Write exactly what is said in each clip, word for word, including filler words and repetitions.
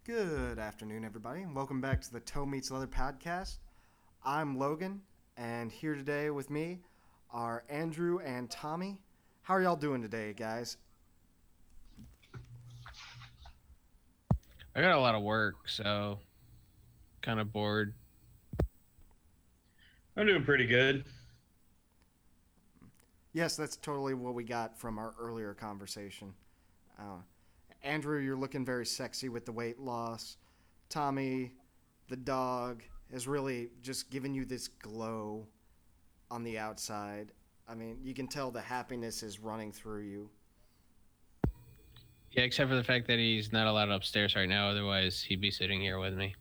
Good afternoon, everybody, and welcome back to the Toe Meets Leather podcast. I'm Logan, and here today with me are Andrew and Tommy. How are y'all doing today, guys? I got a lot of work, so kind of bored. I'm doing pretty good. Yes, that's totally what we got from our earlier conversation. Uh, Andrew, you're looking very sexy with the weight loss. Tommy, the dog, has really just given you this glow on the outside. I mean, you can tell the happiness is running through you. Yeah, except for the fact that he's not allowed upstairs right now. Otherwise, he'd be sitting here with me.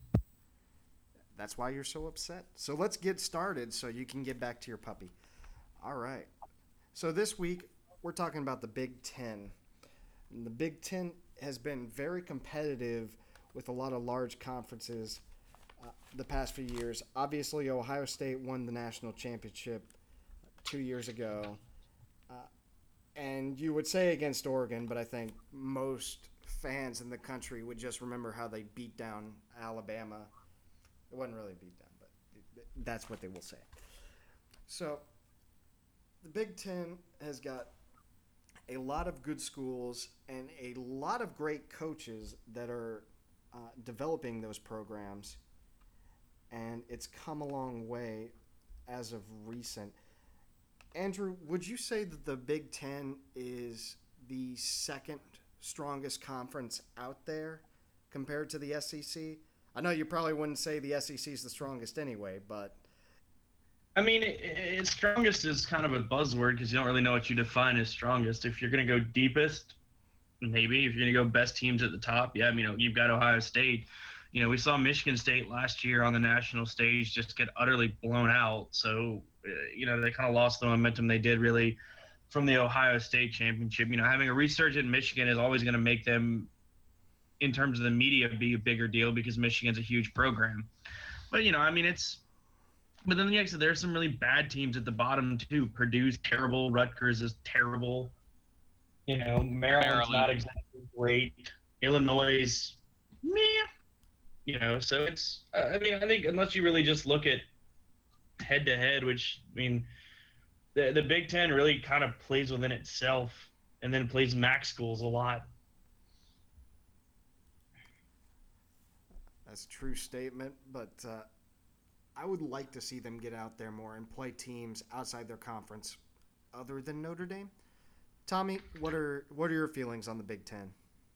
That's why you're so upset. So let's get started so you can get back to your puppy. All right. So this week, we're talking about the Big Ten. And the Big Ten has been very competitive with a lot of large conferences uh, the past few years. Obviously, Ohio State won the national championship two years ago. Uh, and you would say against Oregon, but I think most fans in the country would just remember how they beat down Alabama. It wasn't really a beat down, but that's what they will say. So the Big Ten has got a lot of good schools and a lot of great coaches that are uh, developing those programs, and it's come a long way as of recent. Andrew, would you say that the Big Ten is the second strongest conference out there compared to the S E C? I know you probably wouldn't say the S E C is the strongest anyway, but I mean, it, it, strongest is kind of a buzzword because you don't really know what you define as strongest. If you're going to go deepest, maybe. If you're going to go best teams at the top, yeah, I mean, you've got Ohio State. You know, we saw Michigan State last year on the national stage just get utterly blown out. So, uh, you know, they kind of lost the momentum they did really from the Ohio State championship. You know, having a resurgent in Michigan is always going to make them, in terms of the media, be a bigger deal because Michigan's a huge program. But, you know, I mean, it's – but then, yeah, so there's some really bad teams at the bottom, too. Purdue's terrible. Rutgers is terrible. You know, Maryland's Maryland. not exactly great. Illinois is meh. You know, so it's – I mean, I think unless you really just look at head-to-head, which, I mean, the, the Big Ten really kind of plays within itself and then plays MAC schools a lot. That's a true statement, but uh, I would like to see them get out there more and play teams outside their conference other than Notre Dame. Tommy, what are what are your feelings on the Big Ten?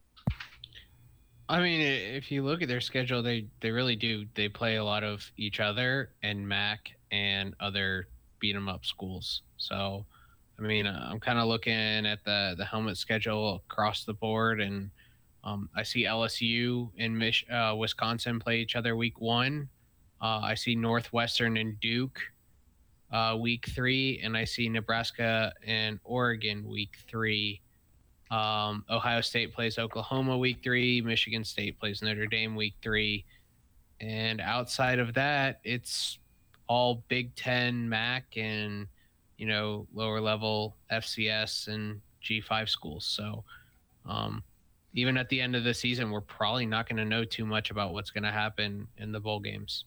I mean, if you look at their schedule, they, they really do. They play a lot of each other and MAC and other beat-em-up schools. So, I mean, I'm kind of looking at the, the helmet schedule across the board, and um, I see L S U and Mich- uh, Wisconsin play each other week one. Uh, I see Northwestern and Duke uh, week three, and I see Nebraska and Oregon week three. Um, Ohio State plays Oklahoma week three. Michigan State plays Notre Dame week three. And outside of that, it's all Big Ten, MAC, and, you know, lower level F C S and G five schools. So um, even at the end of the season, we're probably not going to know too much about what's going to happen in the bowl games.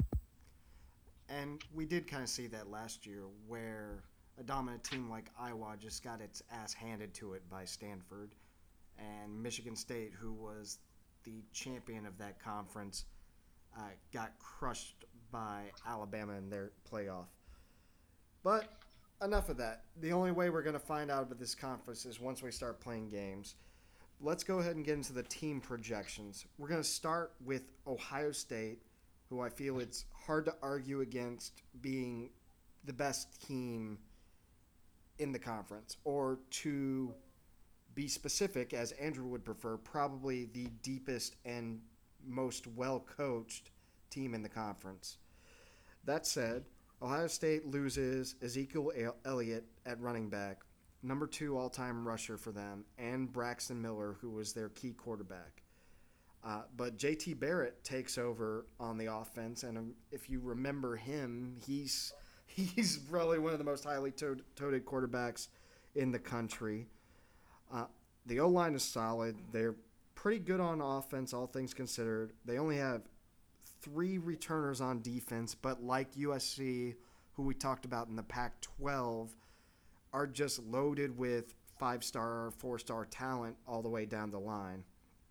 And we did kind of see that last year where a dominant team like Iowa just got its ass handed to it by Stanford. And Michigan State, who was the champion of that conference, uh, got crushed by Alabama in their playoff. But enough of that. The only way we're going to find out about this conference is once we start playing games. Let's go ahead and get into the team projections. We're going to start with Ohio State, who I feel it's hard to argue against being the best team in the conference, or to be specific, as Andrew would prefer, probably the deepest and most well-coached team in the conference. That said, Ohio State loses Ezekiel Elliott at running back, number two all-time rusher for them, and Braxton Miller, who was their key quarterback. Uh, but J T Barrett takes over on the offense, and um, if you remember him, he's he's probably one of the most highly to- touted quarterbacks in the country. Uh, the O-line is solid. They're pretty good on offense, all things considered. They only have three returners on defense, but like U S C, who we talked about in the Pac twelve, are just loaded with five-star, four-star talent all the way down the line.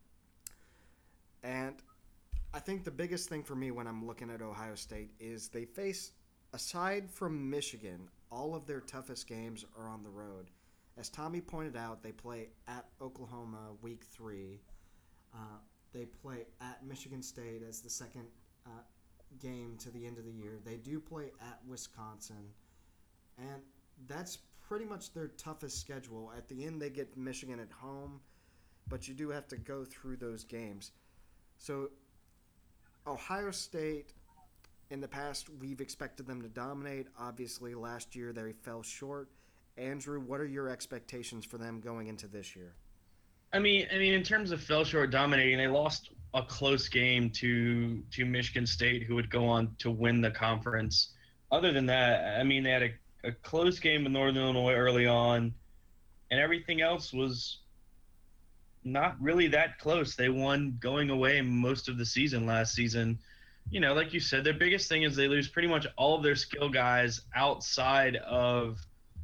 And I think the biggest thing for me when I'm looking at Ohio State is they face, aside from Michigan, all of their toughest games are on the road. As Tommy pointed out, they play at Oklahoma week three. Uh, they play at Michigan State as the second uh, game to the end of the year. They do play at Wisconsin. And that's pretty much their toughest schedule. At the end, they get Michigan at home, but you do have to go through those games. So Ohio State, in the past, we've expected them to dominate. Obviously, last year they fell short. Andrew, what are your expectations for them going into this year? I mean, I mean, in terms of fell short dominating, they lost a close game to to Michigan State, who would go on to win the conference. Other than that, I mean, they had a, a close game with Northern Illinois early on, and everything else was not really that close. They won going away most of the season last season. You know, like you said, their biggest thing is they lose pretty much all of their skill guys outside of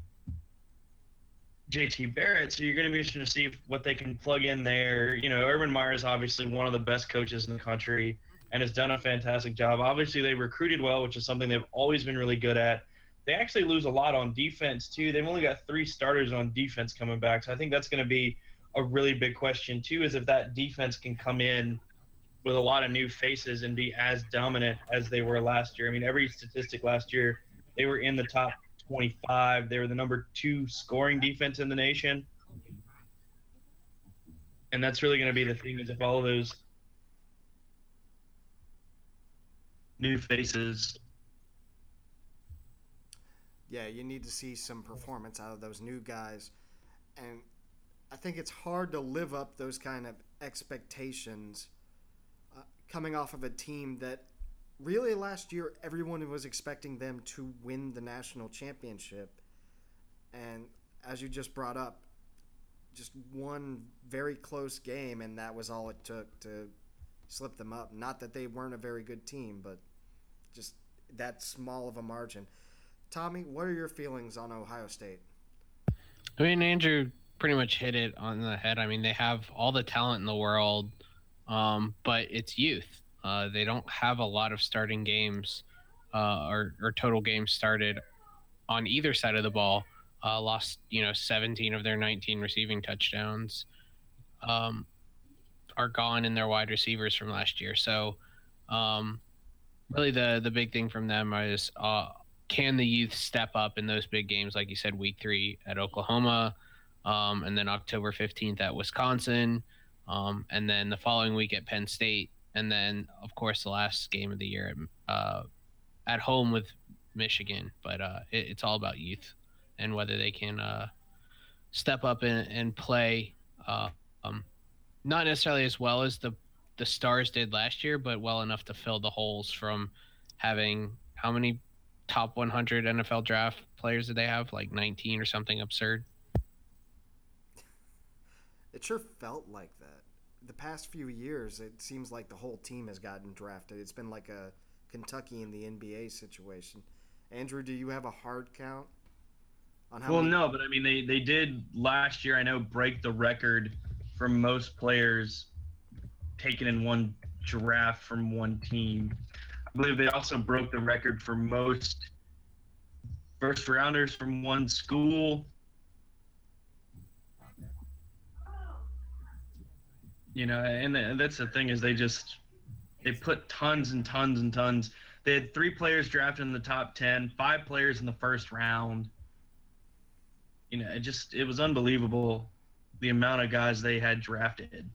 J T Barrett, so you're going to be interested to see what they can plug in there. You know, Urban Meyer is obviously one of the best coaches in the country and has done a fantastic job. Obviously, they recruited well, which is something they've always been really good at. They actually lose a lot on defense, too. They've only got three starters on defense coming back, so I think that's going to be a really big question, too, is if that defense can come in with a lot of new faces and be as dominant as they were last year. I mean, every statistic last year, they were in the top twenty-five. They were the number two scoring defense in the nation. And that's really going to be the thing, is if all of those new faces. Yeah, you need to see some performance out of those new guys. And I think it's hard to live up those kind of expectations uh, coming off of a team that really last year everyone was expecting them to win the national championship. And as you just brought up, just one very close game, and that was all it took to slip them up. Not that they weren't a very good team, but just that small of a margin. Tommy, what are your feelings on Ohio State? I mean, Andrew pretty much hit it on the head. I mean, they have all the talent in the world, um, but it's youth. Uh, they don't have a lot of starting games uh, or, or total games started on either side of the ball. Uh, lost, you know, seventeen of their nineteen receiving touchdowns. Um, are gone in their wide receivers from last year. So um, really the, the big thing from them is uh, can the youth step up in those big games, like you said, week three at Oklahoma, um, and then October fifteenth at Wisconsin, um, and then the following week at Penn State. And then, of course, the last game of the year uh, at home with Michigan. But uh, it, it's all about youth and whether they can uh, step up and, and play, uh, um, not necessarily as well as the, the Stars did last year, but well enough to fill the holes from having how many top one hundred N F L draft players did they have? Like nineteen or something absurd? It sure felt like that. The past few years, it seems like the whole team has gotten drafted. It's been like a Kentucky in the N B A situation. Andrew, do you have a hard count on how Well, many? no, but I mean, they, they did last year, I know, break the record for most players taken in one draft from one team. I believe they also broke the record for most first rounders from one school. You know, and that's the thing, is they just they put tons and tons and tons. They had three players drafted in the top ten, five players in the first round. You know, it just it was unbelievable the amount of guys they had drafted.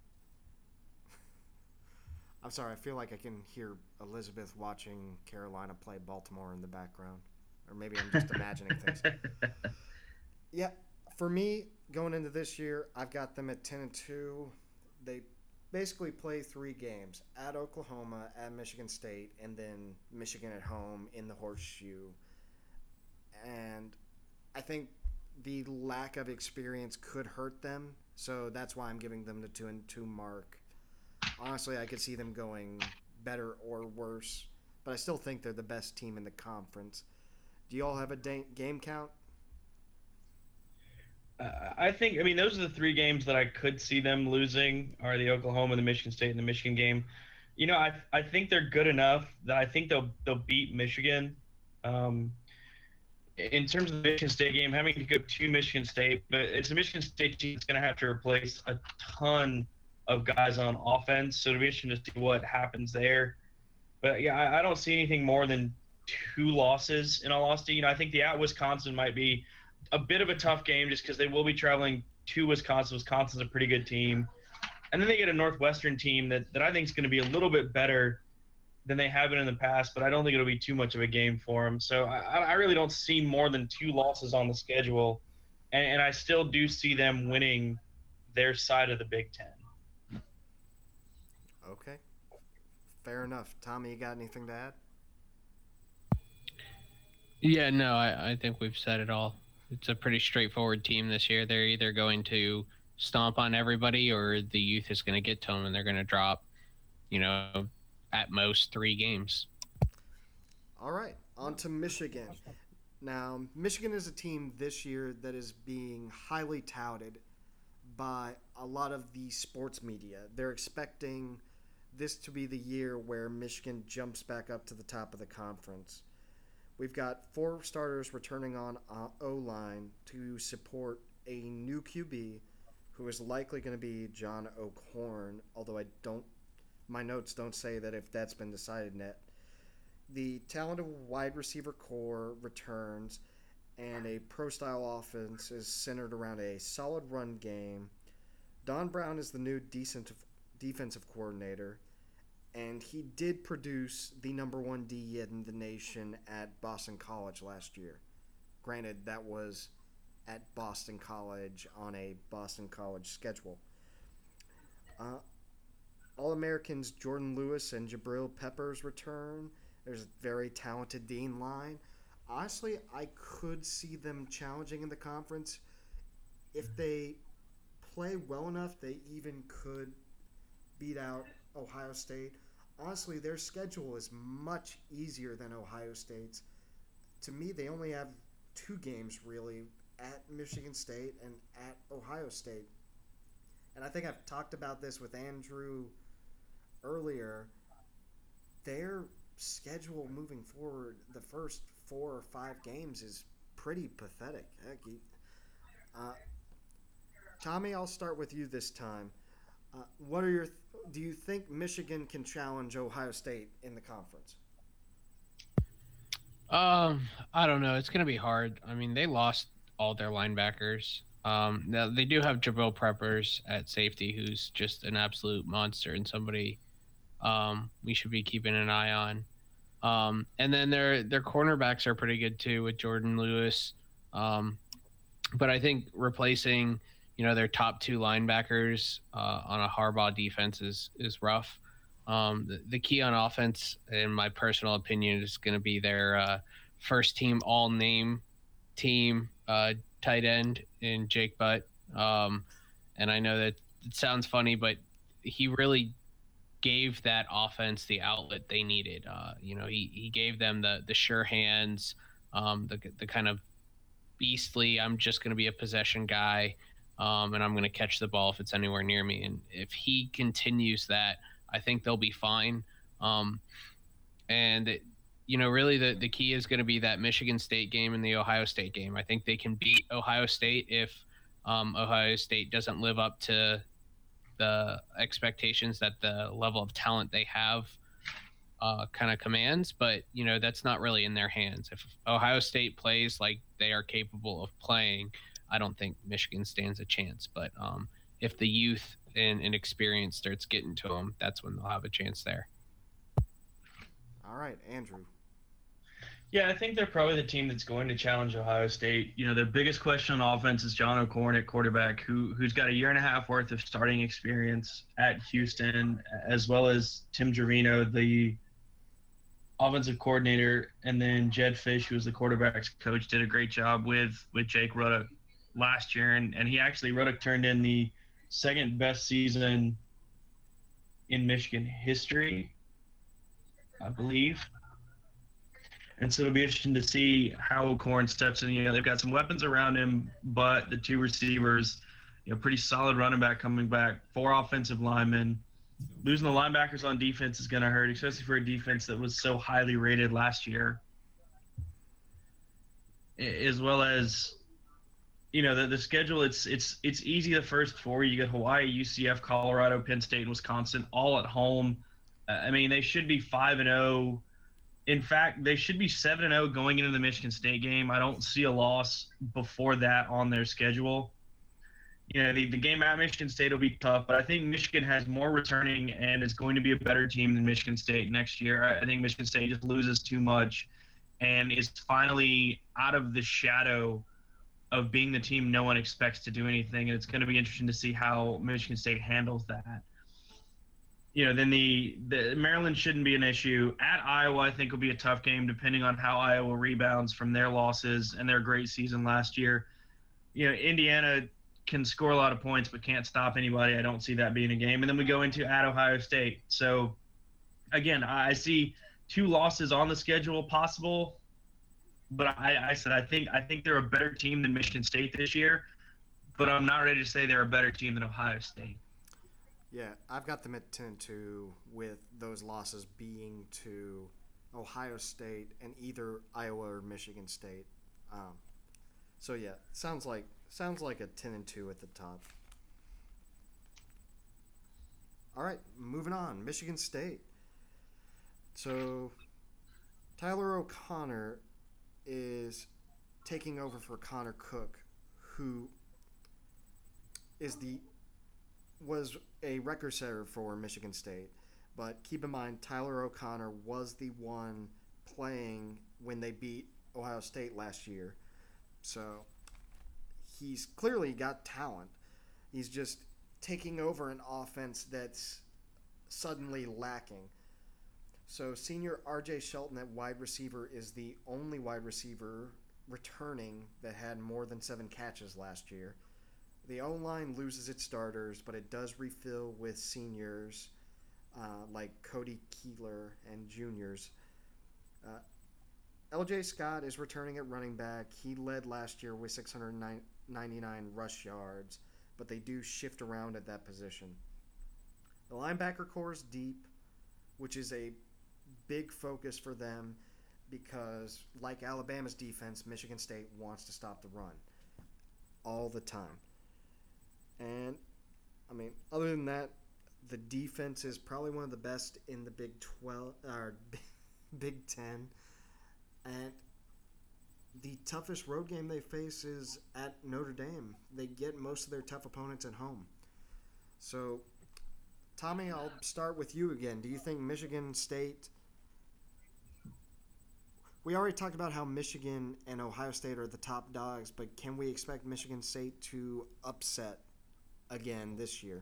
I'm sorry, I feel like I can hear Elizabeth watching Carolina play Baltimore in the background. Or maybe I'm just imagining things. Yeah, for me, going into this year, I've got them at ten and two. They basically play three games: at Oklahoma, at Michigan State, and then Michigan at home in the Horseshoe. And I think the lack of experience could hurt them So that's why I'm giving them the two and two mark. Honestly, I could see them going better or worse, but I still think they're the best team in the conference. Do you all have a da- game count? Uh, I think, I mean, those are the three games that I could see them losing are the Oklahoma, the Michigan State, and the Michigan game. You know, I I think they're good enough that I think they'll they'll beat Michigan. Um, in terms of the Michigan State game, having to go to Michigan State, but it's a Michigan State team that's going to have to replace a ton of guys on offense. So it'll be interesting to see what happens there. But yeah, I, I don't see anything more than two losses in all honesty. You know, I think the at Wisconsin might be a bit of a tough game just because they will be traveling to Wisconsin. Wisconsin's a pretty good team. And then they get a Northwestern team that, that I think is going to be a little bit better than they have been in the past, but I don't think it'll be too much of a game for them. So I, I really don't see more than two losses on the schedule. And, and I still do see them winning their side of the Big Ten. Okay. Fair enough. Tommy, you got anything to add? Yeah, no, I, I think we've said it all. It's a pretty straightforward team this year. They're either going to stomp on everybody or the youth is going to get to them and they're going to drop, you know, at most three games. All right, on to Michigan. Now, Michigan is a team this year that is being highly touted by a lot of the sports media. They're expecting this to be the year where Michigan jumps back up to the top of the conference. We've got four starters returning on uh, O-line to support a new Q B who is likely going to be John O'Korn, although I don't, my notes don't say that if that's been decided yet. The talented wide receiver core returns, and a pro-style offense is centered around a solid run game. Don Brown is the new decent defensive coordinator, and he did produce the number one D in the nation at Boston College last year. Granted, that was at Boston College on a Boston College schedule. Uh, All-Americans Jordan Lewis and Jabril Peppers return. There's a very talented Dean line. Honestly, I could see them challenging in the conference. If they play well enough, they even could beat out Ohio State. Honestly, their schedule is much easier than Ohio State's. To me, they only have two games, really, at Michigan State and at Ohio State. And I think I've talked about this with Andrew earlier. Their schedule moving forward, the first four or five games, is pretty pathetic. Heck, you, uh, Tommy, I'll start with you this time. Uh, what are your? Th- do you think Michigan can challenge Ohio State in the conference? Um, I don't know. It's going to be hard. I mean, they lost all their linebackers. Um, now they do have Jabril Peppers at safety, who's just an absolute monster and somebody um, we should be keeping an eye on. Um, and then their their cornerbacks are pretty good too with Jordan Lewis. Um, but I think replacing, you know, their top two linebackers uh, on a Harbaugh defense is is rough. Um, the, the key on offense, in my personal opinion, is going to be their uh, first team all name team uh, tight end in Jake Butt. Um, and I know that it sounds funny, but he really gave that offense the outlet they needed. Uh, you know, he, he gave them the, the sure hands, um, the, the kind of beastly, I'm just going to be a possession guy, um, and I'm going to catch the ball if it's anywhere near me. And if he continues that, I think they'll be fine. Um, and, it, you know, really the, the key is going to be that Michigan State game and the Ohio State game. I think they can beat Ohio State if um, Ohio State doesn't live up to the expectations that the level of talent they have uh, kind of commands. But, you know, that's not really in their hands. If Ohio State plays like they are capable of playing, I don't think Michigan stands a chance. But um, if the youth and, and experience starts getting to them, that's when they'll have a chance there. All right, Andrew. Yeah, I think they're probably the team that's going to challenge Ohio State. You know, their biggest question on offense is John O'Korn at quarterback, who who's got a year and a half worth of starting experience at Houston, as well as Tim Gervino, the offensive coordinator, and then Jed Fish, who was the quarterback's coach, did a great job with with Jake Ruddock last year, and, and he actually Ruddock turned in the second best season in Michigan history, I believe. And so it'll be interesting to see how Corn steps in. You know, they've got some weapons around him, but the two receivers, you know, pretty solid running back coming back, four offensive linemen. Losing the linebackers on defense is going to hurt, especially for a defense that was so highly rated last year. As well as, you know, the, the schedule, it's it's it's easy the first four. You get Hawaii, U C F, Colorado, Penn State, and Wisconsin, all at home. Uh, I mean, they should be five and oh. In fact, they should be seven and oh going into the Michigan State game. I don't see a loss before that on their schedule. You know, the, the game at Michigan State will be tough, but I think Michigan has more returning and is going to be a better team than Michigan State next year. I, I think Michigan State just loses too much and is finally out of the shadow of being the team no one expects to do anything, and it's going to be interesting to see how Michigan State handles that. You know, then the, the Maryland shouldn't be an issue. At Iowa, I think will be a tough game depending on how Iowa rebounds from their losses and their great season last year. You know, Indiana can score a lot of points but can't stop anybody. I don't see that being a game. And then we go into at Ohio State. So, again, I see two losses on the schedule possible, but I, I said I think I think they're a better team than Michigan State this year, but I'm not ready to say they're a better team than Ohio State. Yeah, I've got them at ten and two with those losses being to Ohio State and either Iowa or Michigan State. Um, so yeah, sounds like sounds like a ten and two at the top. All right, moving on. Michigan State. So Tyler O'Connor is taking over for Connor Cook, who is the was a record setter for Michigan State. But keep in mind, Tyler O'Connor was the one playing when they beat Ohio State last year. So he's clearly got talent. He's just taking over an offense that's suddenly lacking. So senior R J Shelton at wide receiver is the only wide receiver returning that had more than seven catches last year. The O-line loses its starters, but it does refill with seniors uh, like Cody Keeler and juniors. Uh, L J Scott is returning at running back. He led last year with six hundred ninety-nine rush yards, but they do shift around at that position. The linebacker core is deep, which is a big focus for them because, like Alabama's defense, Michigan State wants to stop the run all the time. And, I mean, other than that, the defense is probably one of the best in the Big twelve or Big Ten. And the toughest road game they face is at Notre Dame. They get most of their tough opponents at home. So, Tommy, I'll start with you again. Do you think Michigan State... We already talked about how Michigan and Ohio State are the top dogs, but can we expect Michigan State to upset again this year?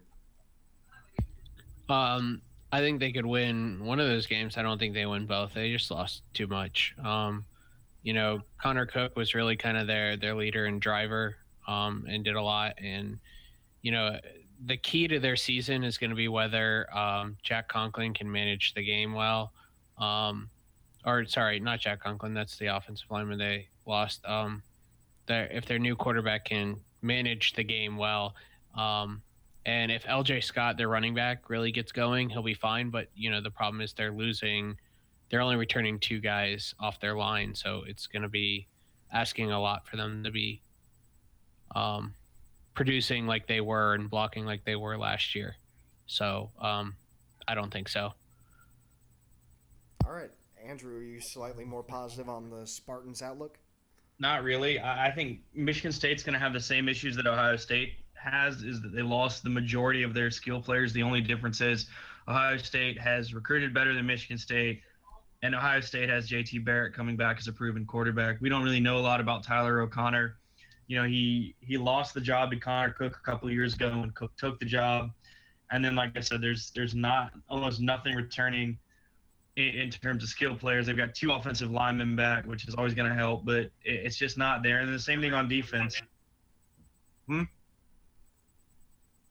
Um, I think they could win one of those games. I don't think they win both. They just lost too much. Um, you know, Connor Cook was really kind of their their leader and driver, um, and did a lot. And you know, the key to their season is going to be whether um, Jack Conklin can manage the game well. Um, or sorry, not Jack Conklin. That's the offensive lineman they lost. Um, their if their new quarterback can manage the game well. Um, and if L J Scott, their running back, really gets going, he'll be fine. But, you know, the problem is they're losing. They're only returning two guys off their line. So it's going to be asking a lot for them to be um, producing like they were and blocking like they were last year. So um, I don't think so. All right. Andrew, are you slightly more positive on the Spartans' outlook? Not really. I I think Michigan State's going to have the same issues that Ohio State has, is that they lost the majority of their skill players. The only difference is Ohio State has recruited better than Michigan State, and Ohio State has J T Barrett coming back as a proven quarterback. We don't really know a lot about Tyler O'Connor. You know, he he lost the job to Connor Cook a couple of years ago when Cook took the job. And then, like I said, there's there's not almost nothing returning in, in terms of skill players. They've got two offensive linemen back, which is always going to help, but it, it's just not there. And the same thing on defense. Hmm?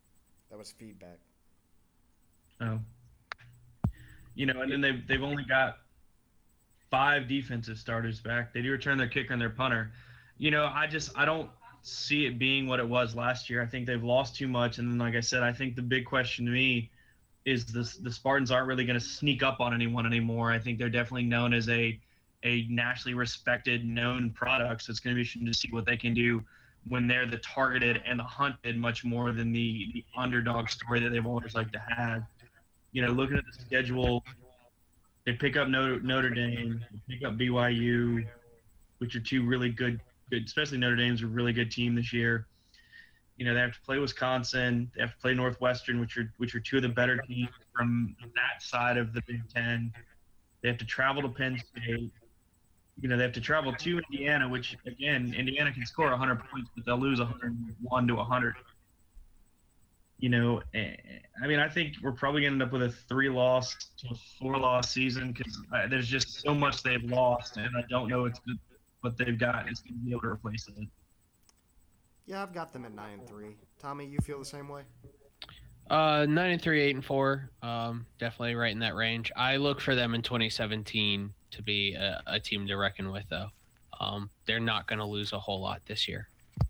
That was feedback. Oh. You know, and then they've, they've only got five defensive starters back. They do return their kicker and their punter. You know, I just I don't see it being what it was last year. I think they've lost too much. And then, like I said, I think the big question to me is this, the Spartans aren't really going to sneak up on anyone anymore. I think they're definitely known as a a nationally respected, known product. So it's going to be interesting to see what they can do when they're the targeted and the hunted much more than the, the underdog story that they've always liked to have. You know, looking at the schedule, they pick up Notre, Notre Dame, they pick up B Y U, which are two really good, good, especially Notre Dame's a really good team this year. You know, they have to play Wisconsin, they have to play Northwestern, which are which are two of the better teams from that side of the Big Ten. They have to travel to Penn State. You know, they have to travel to Indiana, which, again, Indiana can score one hundred points, but they'll lose one hundred one to one hundred. You know, I mean, I think we're probably going to end up with a three-loss to a four-loss season because there's just so much they've lost, and I don't know it's what they've got is going to be able to replace it. Yeah, I've got them at nine and three. Tommy, you feel the same way? Uh, nine and three, eight and four. Um, definitely right in that range. I look for them in twenty seventeen to be a, a team to reckon with, though. Um, they're not going to lose a whole lot this year.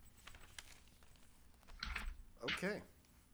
Okay.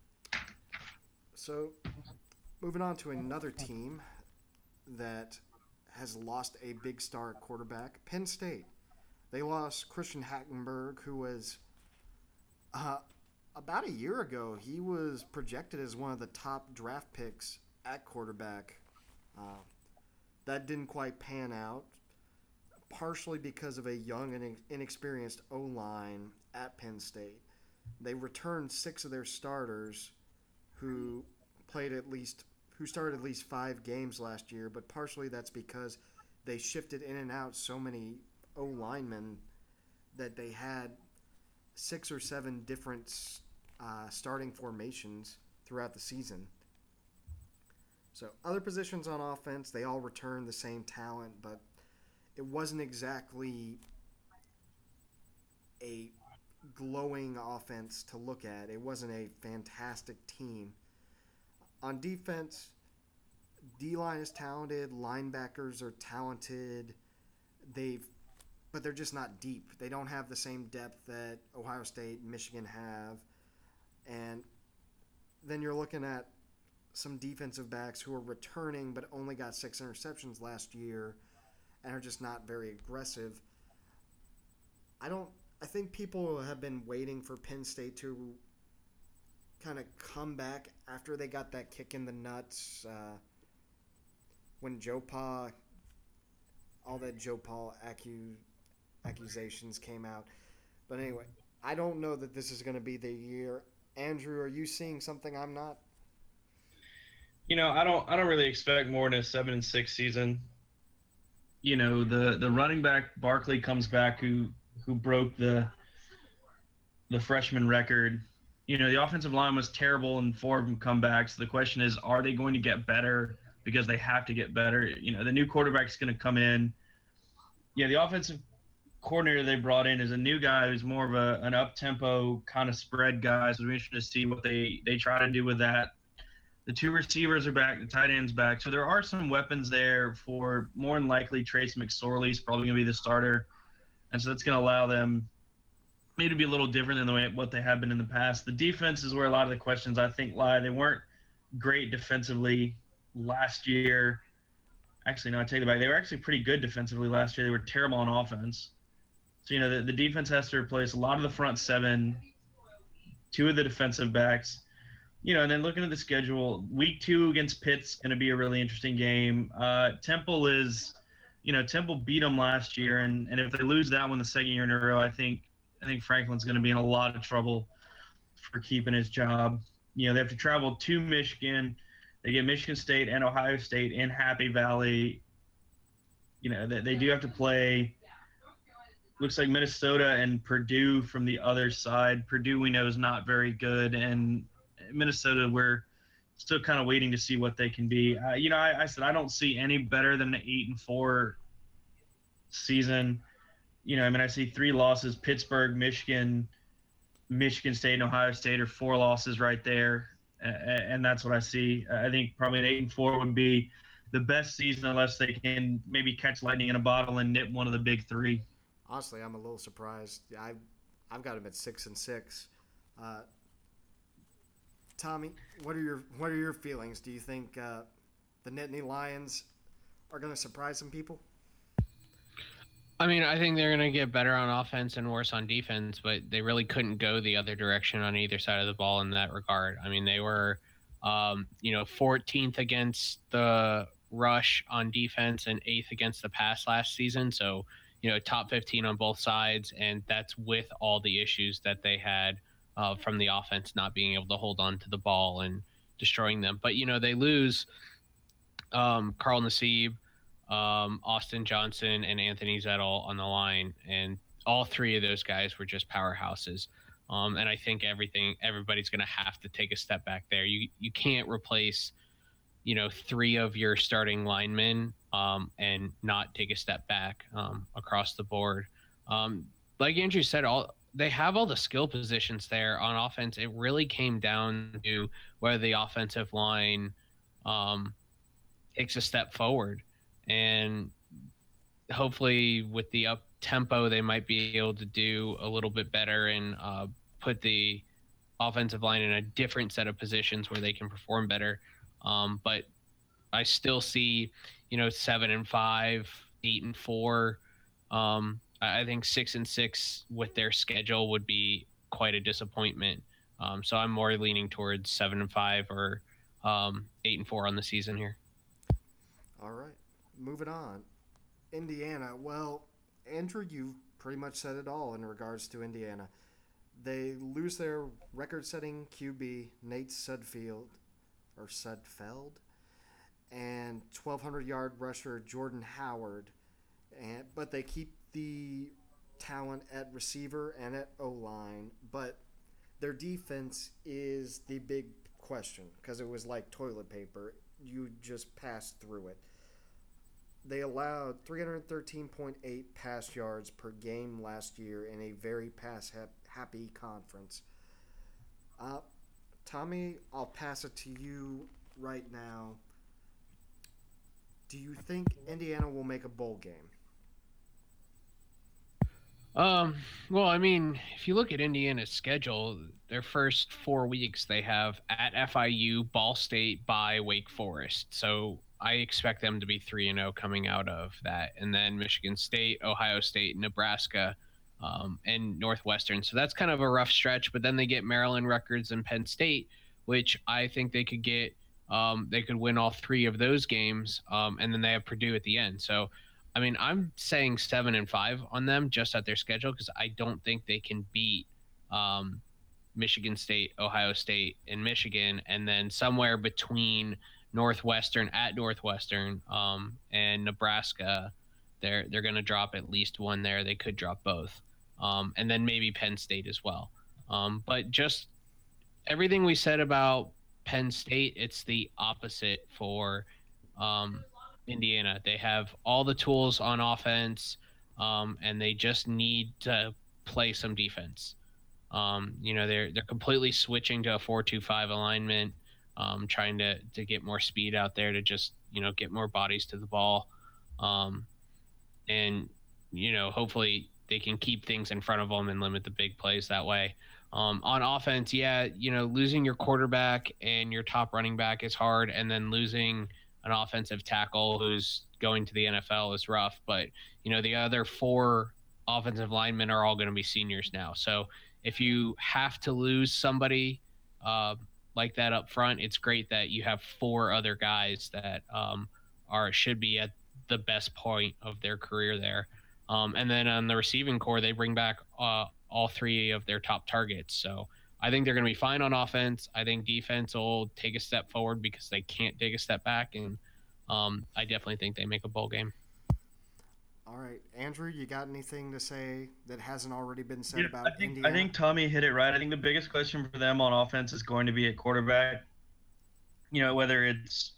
So, moving on to another team that has lost a big star quarterback, Penn State. They lost Christian Hackenberg, who was uh, about a year ago. He was projected as one of the top draft picks at quarterback. Uh, that didn't quite pan out, partially because of a young and inexperienced O-line at Penn State. They returned six of their starters who played at least who started at least five games last year, but partially that's because they shifted in and out so many O-linemen that they had six or seven different uh, starting formations throughout the season. So other positions on offense, they all returned the same talent, but it wasn't exactly a glowing offense to look at. It wasn't a fantastic team. On defense, D-line is talented, linebackers are talented. They've but they're just not deep. They don't have the same depth that Ohio State and Michigan have. And then you're looking at some defensive backs who are returning but only got six interceptions last year and are just not very aggressive. I don't I think people have been waiting for Penn State to kind of come back after they got that kick in the nuts uh, when Joe Pa, all that Joe Pa accu- accusations came out. But anyway, I don't know that this is going to be the year. Andrew, are you seeing something I'm not? You know, I don't I don't really expect more than a seven and six season. You know, the, the running back Barkley comes back who who broke the the freshman record. You know, the offensive line was terrible in four of them comebacks. The question is, are they going to get better? Because they have to get better. You know, the new quarterback's going to come in. Yeah, the offensive coordinator they brought in is a new guy who's more of a, an up-tempo kind of spread guy. So we're interested to see what they, they try to do with that. The two receivers are back. The tight end's back. So there are some weapons there for more than likely Trace McSorley is probably going to be the starter. And so that's going to allow them maybe to be a little different than the way what they have been in the past. The defense is where a lot of the questions, I think, lie. They weren't great defensively last year. Actually, no, I take it back. They were actually pretty good defensively last year. They were terrible on offense. So, you know, the, the defense has to replace a lot of the front seven, two of the defensive backs. You know, and then looking at the schedule, week two against Pitt's going to be a really interesting game. Uh, Temple is, you know, Temple beat them last year, and, and if they lose that one the second year in a row, I think I think Franklin's going to be in a lot of trouble for keeping his job. You know, they have to travel to Michigan. They get Michigan State and Ohio State in Happy Valley. You know, they, they do have to play, looks like Minnesota and Purdue from the other side. Purdue, we know, is not very good, and Minnesota, we're still kind of waiting to see what they can be. Uh, you know, I, I said I don't see any better than an eight and four season. You know, I mean, I see three losses: Pittsburgh, Michigan, Michigan State, and Ohio State are four losses right there. and that's what I see. I think probably an eight and four would be the best season unless they can maybe catch lightning in a bottle and nip one of the big three. Honestly, I'm a little surprised. I've I've got them at six and six. Uh, Tommy, what are your what are your feelings? Do you think uh, the Nittany Lions are going to surprise some people? I mean, I think they're going to get better on offense and worse on defense, but they really couldn't go the other direction on either side of the ball in that regard. I mean, they were, um, you know, fourteenth against the rush on defense and eighth against the pass last season. So, you know, top fifteen on both sides, and that's with all the issues that they had uh, from the offense not being able to hold on to the ball and destroying them. But, you know, they lose um, Carl Nassib, um, Austin Johnson, and Anthony Zettel on the line, and all three of those guys were just powerhouses. Um, and I think everything, everybody's going to have to take a step back there. You you can't replace, you know, three of your starting linemen um, and not take a step back um, across the board. Um, like Andrew said, all they have all the skill positions there on offense. It really came down to whether the offensive line um, takes a step forward. And hopefully with the up tempo, they might be able to do a little bit better and uh, put the offensive line in a different set of positions where they can perform better. Um, but I still see, you know, seven and five, eight and four. Um, I think six and six with their schedule would be quite a disappointment. Um, so I'm more leaning towards seven and five or um, eight and four on the season here. All right. Moving on. Indiana. Well, Andrew, you pretty much said it all in regards to Indiana. They lose their record-setting Q B, Nate Sudfeld, or Sudfeld, and twelve hundred yard rusher Jordan Howard. And but they keep the talent at receiver and at O-line, but their defense is the big question because it was like toilet paper. You just passed through it. They allowed three hundred thirteen point eight pass yards per game last year in a very pass-happy conference. Uh, Tommy, I'll pass it to you right now. Do you think Indiana will make a bowl game? Um, well, I mean, if you look at Indiana's schedule, their first four weeks they have at F I U, Ball State, by Wake Forest. So I expect them to be three and zero coming out of that, and then Michigan State, Ohio State, Nebraska, um, and Northwestern. So that's kind of a rough stretch. But then they get Maryland, Rutgers, and Penn State, which I think they could get. Um, they could win all three of those games, um, and then they have Purdue at the end. So, I mean, I'm saying seven and five on them just at their schedule because I don't think they can beat um, Michigan State, Ohio State, and Michigan, and then somewhere between Northwestern at Northwestern um, and Nebraska, they're they're going to drop at least one there. They could drop both, um, and then maybe Penn State as well. Um, but just everything we said about Penn State, it's the opposite for um, Indiana. They have all the tools on offense, um, and they just need to play some defense. Um, you know, they're they're completely switching to a four two five alignment, um, trying to to get more speed out there to just, you know, get more bodies to the ball, um, and you know, hopefully they can keep things in front of them and limit the big plays that way. Um, on offense, yeah, you know, losing your quarterback and your top running back is hard, and then losing an offensive tackle who's going to the N F L is rough. But, you know, the other four offensive linemen are all going to be seniors now. So if you have to lose somebody uh, like that up front, it's great that you have four other guys that um, are should be at the best point of their career there. Um, and then on the receiving core, they bring back uh, all three of their top targets. So I think they're going to be fine on offense. I think defense will take a step forward because they can't take a step back. And um, I definitely think they make a bowl game. All right. Andrew, you got anything to say that hasn't already been said Yeah, about I think, Indiana? I think Tommy hit it right. I think the biggest question for them on offense is going to be at quarterback. You know, whether it's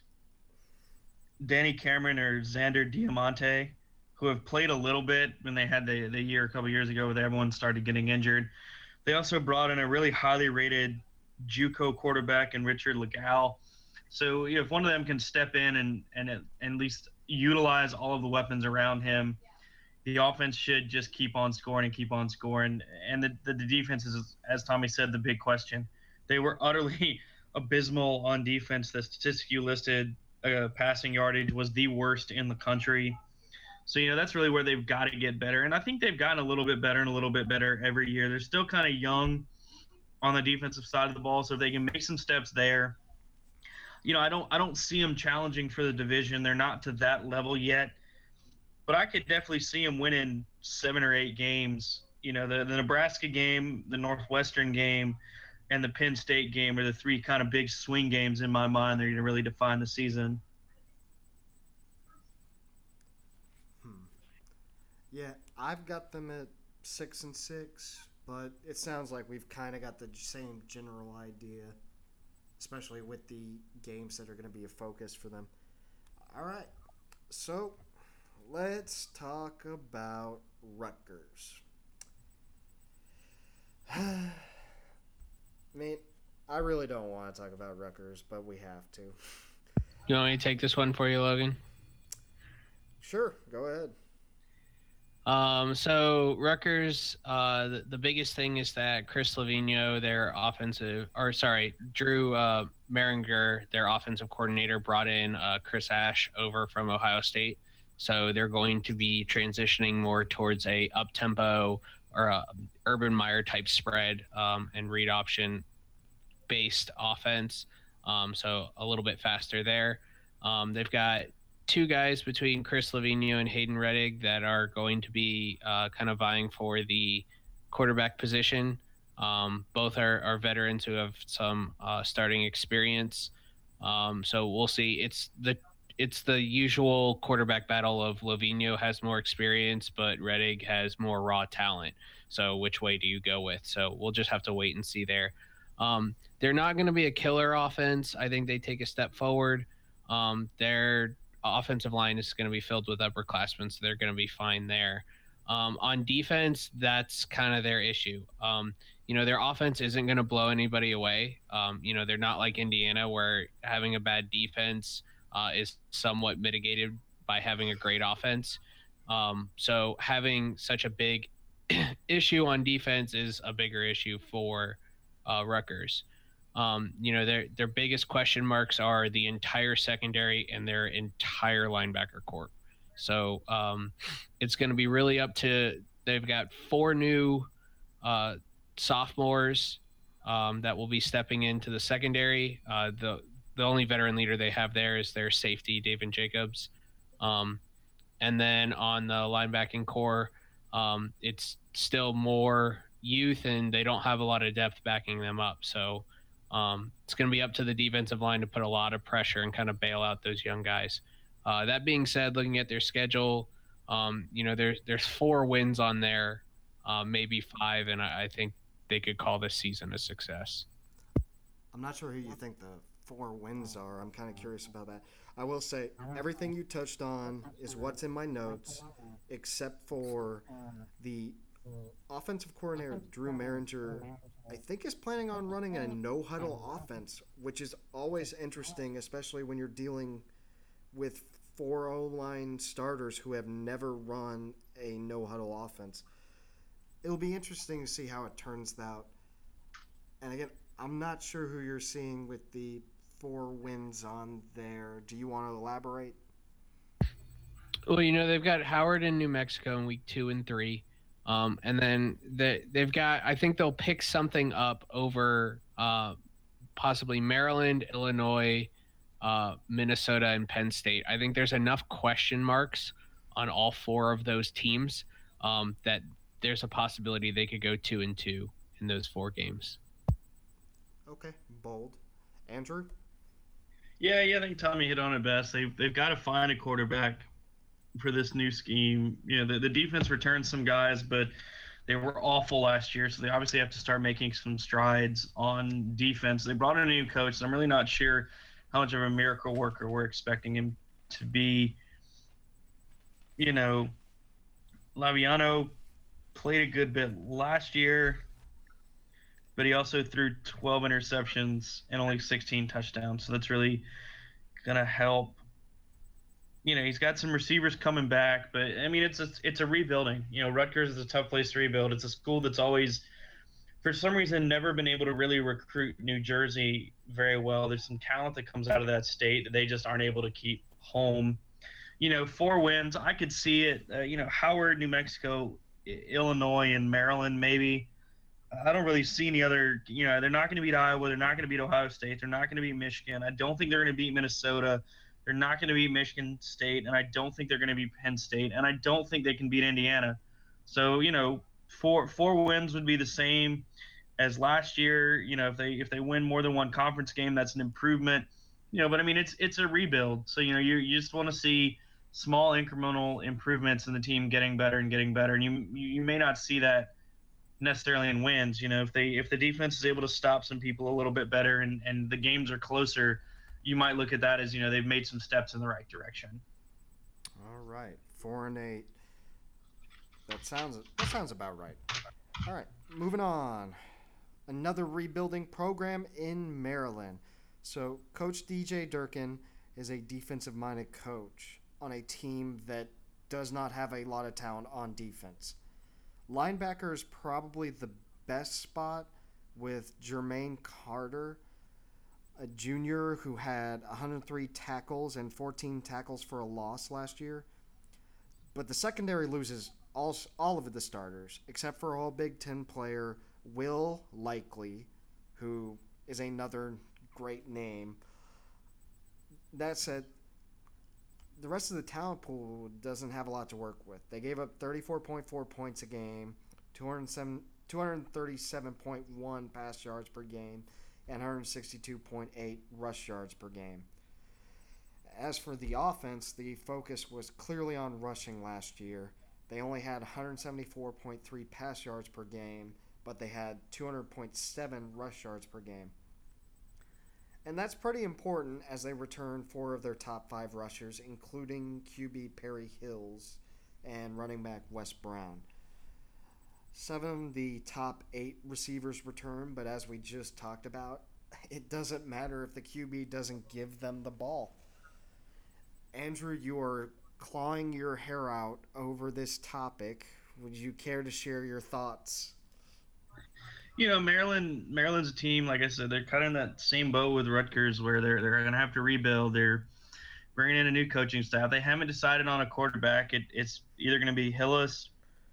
Danny Cameron or Xander Diamante, who have played a little bit when they had the, the year a couple years ago where everyone started getting injured. They also brought in a really highly rated JUCO quarterback and Richard Legal. So you know, if one of them can step in and and at, at least utilize all of the weapons around him, the offense should just keep on scoring and keep on scoring. And the, the, the defense is, as Tommy said, the big question. They were utterly abysmal on defense. The statistics you listed, uh, passing yardage was the worst in the country. So, you know, that's really where they've got to get better. And I think they've gotten a little bit better and a little bit better every year. They're still kind of young on the defensive side of the ball, so if they can make some steps there, you know, I don't I don't see them challenging for the division. They're not to that level yet. But I could definitely see them winning seven or eight games. You know, the, the Nebraska game, the Northwestern game, and the Penn State game are the three kind of big swing games in my mind. They're going to really define the season. Hmm. Yeah, I've got them at six and six, but it sounds like we've kind of got the same general idea, especially with the games that are going to be a focus for them. All right, so let's talk about Rutgers. I mean, I really don't want to talk about Rutgers, but we have to. You want me to take this one for you, Logan? Sure, go ahead. Um, so Rutgers, uh, the, the biggest thing is that Chris Lavino, their offensive, or sorry, Drew uh, Maringer, their offensive coordinator, brought in uh, Chris Ash over from Ohio State. So they're going to be transitioning more towards a up-tempo or a Urban Meyer type spread um, and read option based offense. Um, so a little bit faster there. Um, they've got two guys between Chris Lavino and Hayden Rettig that are going to be uh, kind of vying for the quarterback position. Um, both are, are veterans who have some uh, starting experience. Um, so we'll see. It's the It's the usual quarterback battle of Lavino has more experience, but Rettig has more raw talent. So which way do you go with? So we'll just have to wait and see there. Um, they're not going to be a killer offense. I think they take a step forward. Um, their offensive line is going to be filled with upperclassmen, so they're going to be fine there. Um, on defense, that's kind of their issue. Um, you know, their offense isn't going to blow anybody away. Um, you know, they're not like Indiana where having a bad defense Uh, is somewhat mitigated by having a great offense. Um, so having such a big issue on defense is a bigger issue for uh, Rutgers. Um, you know, their their biggest question marks are the entire secondary and their entire linebacker corps. So um, it's going to be really up to. They've got four new uh, sophomores um, that will be stepping into the secondary. Uh, the The only veteran leader they have there is their safety, David Jacobs. Um, and then on the linebacking core, um, it's still more youth, and they don't have a lot of depth backing them up. So um, it's going to be up to the defensive line to put a lot of pressure and kind of bail out those young guys. Uh, that being said, looking at their schedule, um, you know, there's there's four wins on there, uh, maybe five, and I, I think they could call this season a success. I'm not sure who you think the four wins are. I'm kind of curious about that. I will say everything you touched on is what's in my notes, except for the offensive coordinator, Drew Maringer, I think is planning on running a no-huddle offense, which is always interesting, especially when you're dealing with four O-line starters who have never run a no-huddle offense. It'll be interesting to see how it turns out. And again, I'm not sure who you're seeing with the four wins on there. Do you want to elaborate? Well, you know, they've got Howard in New Mexico in week two and three. Um, and then they, they've got, I think they'll pick something up over uh, possibly Maryland, Illinois, uh, Minnesota, and Penn State. I think there's enough question marks on all four of those teams um, that there's a possibility they could go two and two in those four games. Okay, bold. Andrew? Yeah, yeah, I think Tommy hit on it best. They've, they've got to find a quarterback for this new scheme. You know, the, the defense returned some guys, but they were awful last year, so they obviously have to start making some strides on defense. They brought in a new coach, so I'm really not sure how much of a miracle worker we're expecting him to be. You know, Laviano played a good bit last year, but he also threw twelve interceptions and only sixteen touchdowns. So that's really gonna help. You know, he's got some receivers coming back, but I mean, it's a, it's a rebuilding. You know, Rutgers is a tough place to rebuild. It's a school that's always, for some reason, never been able to really recruit New Jersey very well. There's some talent that comes out of that state that they just aren't able to keep home. You know, four wins, I could see it. Uh, you know, Howard, New Mexico, Illinois, and Maryland, maybe. I don't really see any other. You know, they're not going to beat Iowa. They're not going to beat Ohio State. They're not going to beat Michigan. I don't think they're going to beat Minnesota. They're not going to beat Michigan State, and I don't think they're going to beat Penn State, and I don't think they can beat Indiana. So, you know, four four wins would be the same as last year. You know, if they if they win more than one conference game, that's an improvement. You know, but I mean, it's it's a rebuild. So, you know, you you just want to see small incremental improvements in the team getting better and getting better, and you you may not see that necessarily in wins. You know, if they if the defense is able to stop some people a little bit better and and the games are closer, you might look at that as, you know, they've made some steps in the right direction. All right, four and eight. That sounds that sounds about right. All right, moving on. Another rebuilding program in Maryland. So Coach D J Durkin is a defensive-minded coach on a team that does not have a lot of talent on defense. Linebacker is probably the best spot with Jermaine Carter, a junior who had one hundred three tackles and fourteen tackles for a loss last year. But the secondary loses all, all of the starters, except for all Big Ten player Will Likely, who is another great name. That said, the rest of the talent pool doesn't have a lot to work with. They gave up thirty-four point four points a game, two hundred thirty-seven point one pass yards per game, and one hundred sixty-two point eight rush yards per game. As for the offense, the focus was clearly on rushing last year. They only had one hundred seventy-four point three pass yards per game, but they had two hundred point seven rush yards per game. And that's pretty important as they return four of their top five rushers, including Q B Perry Hills and running back Wes Brown. Seven of the top eight receivers return, but as we just talked about, it doesn't matter if the Q B doesn't give them the ball. Andrew, you are clawing your hair out over this topic. Would you care to share your thoughts? You know, Maryland. Maryland's a team, like I said, they're kind of in that same boat with Rutgers, where they're they're going to have to rebuild. They're bringing in a new coaching staff. They haven't decided on a quarterback. It, it's either going to be Hillis,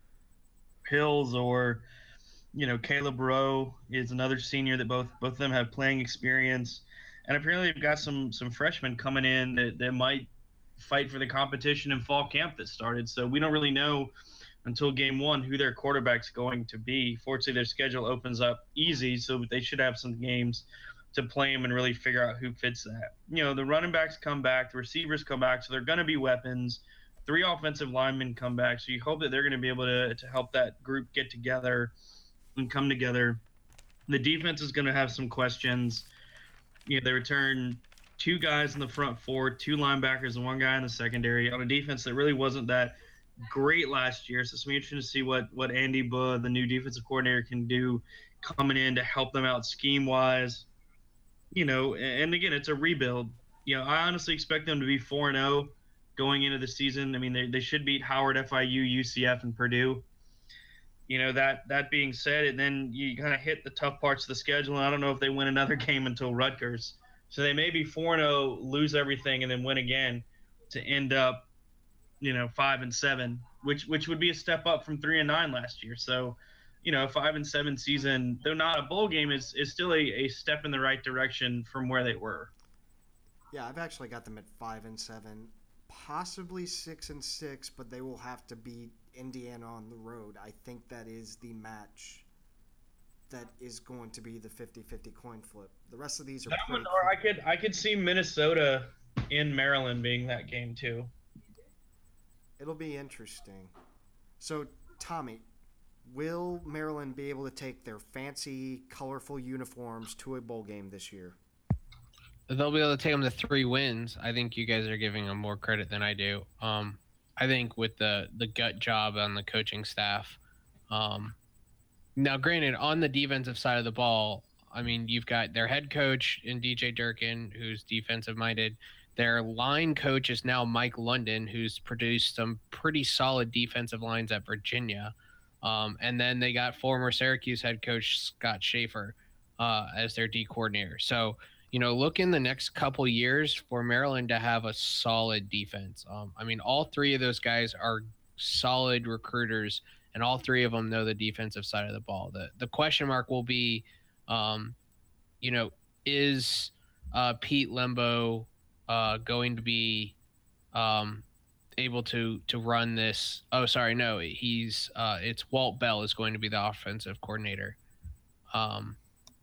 Hills, or you know, Caleb Rowe is another senior that both both of them have playing experience, and apparently they've got some some freshmen coming in that, that might fight for the competition in fall camp that started. So we don't really know until game one who their quarterback's going to be. Fortunately, their schedule opens up easy, so they should have some games to play them and really figure out who fits that. You know, the running backs come back, the receivers come back, so they're going to be weapons. Three offensive linemen come back, so you hope that they're going to be able to, to help that group get together and come together. The defense is going to have some questions. You know, they return two guys in the front four, two linebackers, and one guy in the secondary on a defense that really wasn't that great last year. So it's going to be interesting to see what, what Andy Budd, the new defensive coordinator, can do coming in to help them out scheme-wise. You know, and again, it's a rebuild. You know, I honestly expect them to be four and oh going into the season. I mean, they, they should beat Howard, F I U, U C F, and Purdue. You know, that that being said, and then you kind of hit the tough parts of the schedule, and I don't know if they win another game until Rutgers. So they may be four and oh, lose everything, and then win again to end up, you know, five and seven, which which would be a step up from three and nine last year. So, you know, a five and seven season, though not a bowl game, is is still a, a step in the right direction from where they were. Yeah, I've actually got them at five and seven, possibly six and six, but they will have to beat Indiana on the road. I think that is the match that is going to be the fifty-fifty coin flip. The rest of these are That pretty one, or cool. I could I could see Minnesota in Maryland being that game too. It'll be interesting. So, Tommy, will Maryland be able to take their fancy, colorful uniforms to a bowl game this year? They'll be able to take them to three wins. I think you guys are giving them more credit than I do. Um, I think with the, the gut job on the coaching staff, um, Now, granted, on the defensive side of the ball, I mean, you've got their head coach in D J Durkin, who's defensive minded. Their line coach is now Mike London, who's produced some pretty solid defensive lines at Virginia. Um, and then they got former Syracuse head coach Scott Schaefer uh, as their D coordinator. So, you know, look in the next couple years for Maryland to have a solid defense. Um, I mean, all three of those guys are solid recruiters, and all three of them know the defensive side of the ball. The the question mark will be, um, you know, is uh, Pete Lembo uh, going to be um, able to to run this? Oh, sorry, no, he's uh, it's Walt Bell is going to be the offensive coordinator. Um,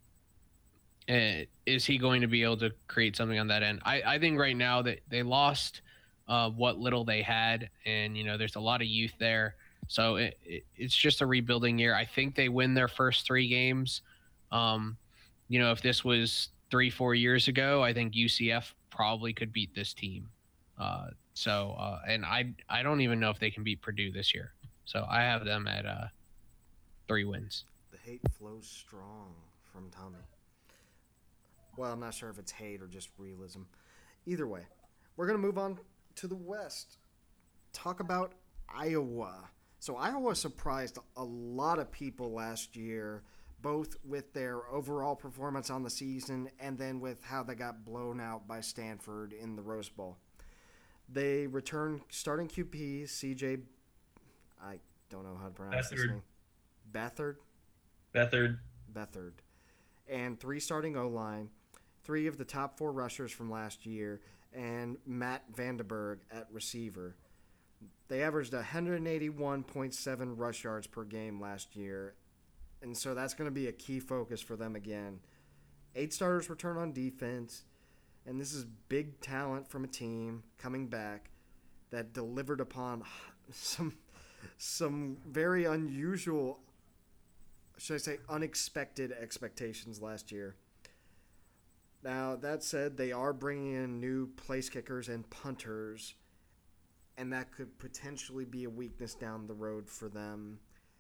and is he going to be able to create something on that end? I, I think right now that they lost uh, what little they had, and you know, there's a lot of youth there. So it, it, it's just a rebuilding year. I think they win their first three games. Um, you know, if this was three, four years ago, I think U C F probably could beat this team. Uh, so, uh, and I I don't even know if they can beat Purdue this year. So I have them at uh, three wins. The hate flows strong from Tommy. Well, I'm not sure if it's hate or just realism. Either way, we're going to move on to the West. Talk about Iowa. So Iowa surprised a lot of people last year, both with their overall performance on the season and then with how they got blown out by Stanford in the Rose Bowl. They returned starting Q P, C J, I don't know how to pronounce Beathard. this name. Beathard? Beathard. Beathard. And three starting O-line, three of the top four rushers from last year, and Matt Vandenberg at receiver. They averaged one eighty-one point seven rush yards per game last year, and so that's going to be a key focus for them again. Eight starters return on defense, and this is big talent from a team coming back that delivered upon some some very unusual, should I say, unexpected expectations last year. Now, that said, they are bringing in new place kickers and punters, and that could potentially be a weakness down the road for them.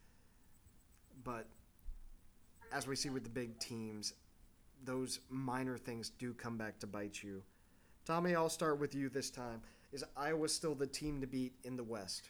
But as we see with the big teams, those minor things do come back to bite you. Tommy, I'll start with you this time. Is Iowa still the team to beat in the West?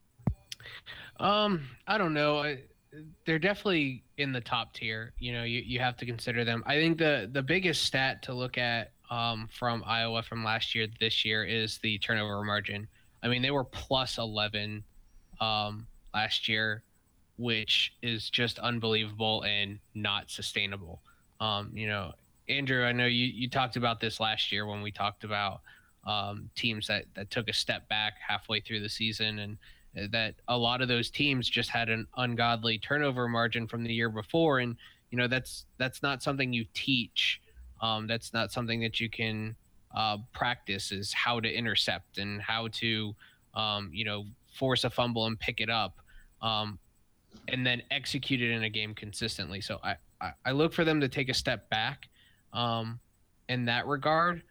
Um, I don't know. I, they're definitely in the top tier. You know, you, you have to consider them. I think the, the biggest stat to look at um, from Iowa from last year to this year is the turnover margin. I mean, they were plus eleven um, last year, which is just unbelievable and not sustainable. Um, you know, Andrew, I know you, you talked about this last year when we talked about um, teams that, that took a step back halfway through the season, and that a lot of those teams just had an ungodly turnover margin from the year before. And, you know, that's that's not something you teach. Um, that's not something that you can uh, practice, is how to intercept and how to, um, you know, force a fumble and pick it up um, and then execute it in a game consistently. So I, I, I look for them to take a step back um, in that regard.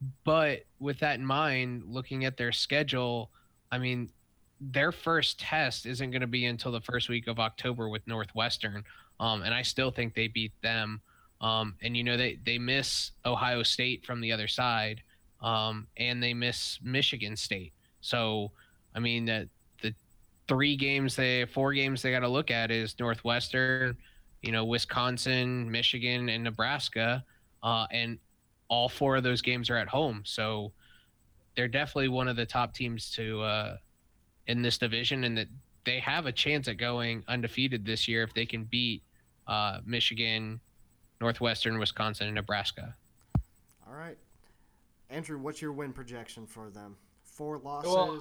But with that in mind, looking at their schedule, I mean, their first test isn't going to be until the first week of October with Northwestern. Um, and I still think they beat them. Um, and, you know, they, they miss Ohio State from the other side, um, and they miss Michigan State. So, I mean, the, the three games, they four games they got to look at is Northwestern, you know, Wisconsin, Michigan, and Nebraska. Uh, and all four of those games are at home. So they're definitely one of the top teams to uh, in this division, and that they have a chance at going undefeated this year if they can beat uh, Michigan, Northwestern, Wisconsin, and Nebraska. All right. Andrew, what's your win projection for them? Four losses? Well,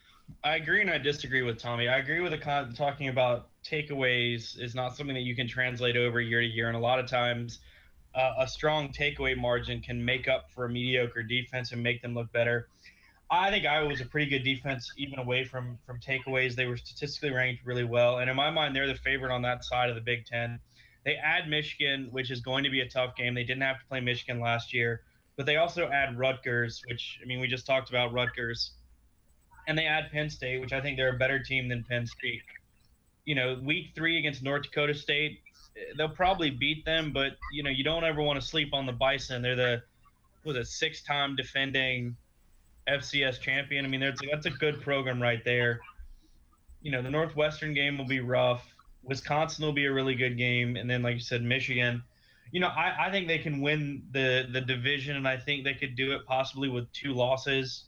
I agree and I disagree with Tommy. I agree with the con- talking about takeaways is not something that you can translate over year to year. And a lot of times uh, a strong takeaway margin can make up for a mediocre defense and make them look better. I think Iowa was a pretty good defense, even away from, from takeaways. They were statistically ranked really well. And in my mind, they're the favorite on that side of the Big Ten. They add Michigan, which is going to be a tough game. They didn't have to play Michigan last year. But they also add Rutgers, which, I mean, we just talked about Rutgers. And they add Penn State, which I think they're a better team than Penn State. you know, week three against North Dakota State, they'll probably beat them, but you know, you don't ever want to sleep on the Bison. They're the was a six-time defending F C S champion. I mean, that's that's a good program right there. You know, the Northwestern game will be rough. Wisconsin will be a really good game, and then, like you said, Michigan. You know, I, I think they can win the the division, and I think they could do it possibly with two losses.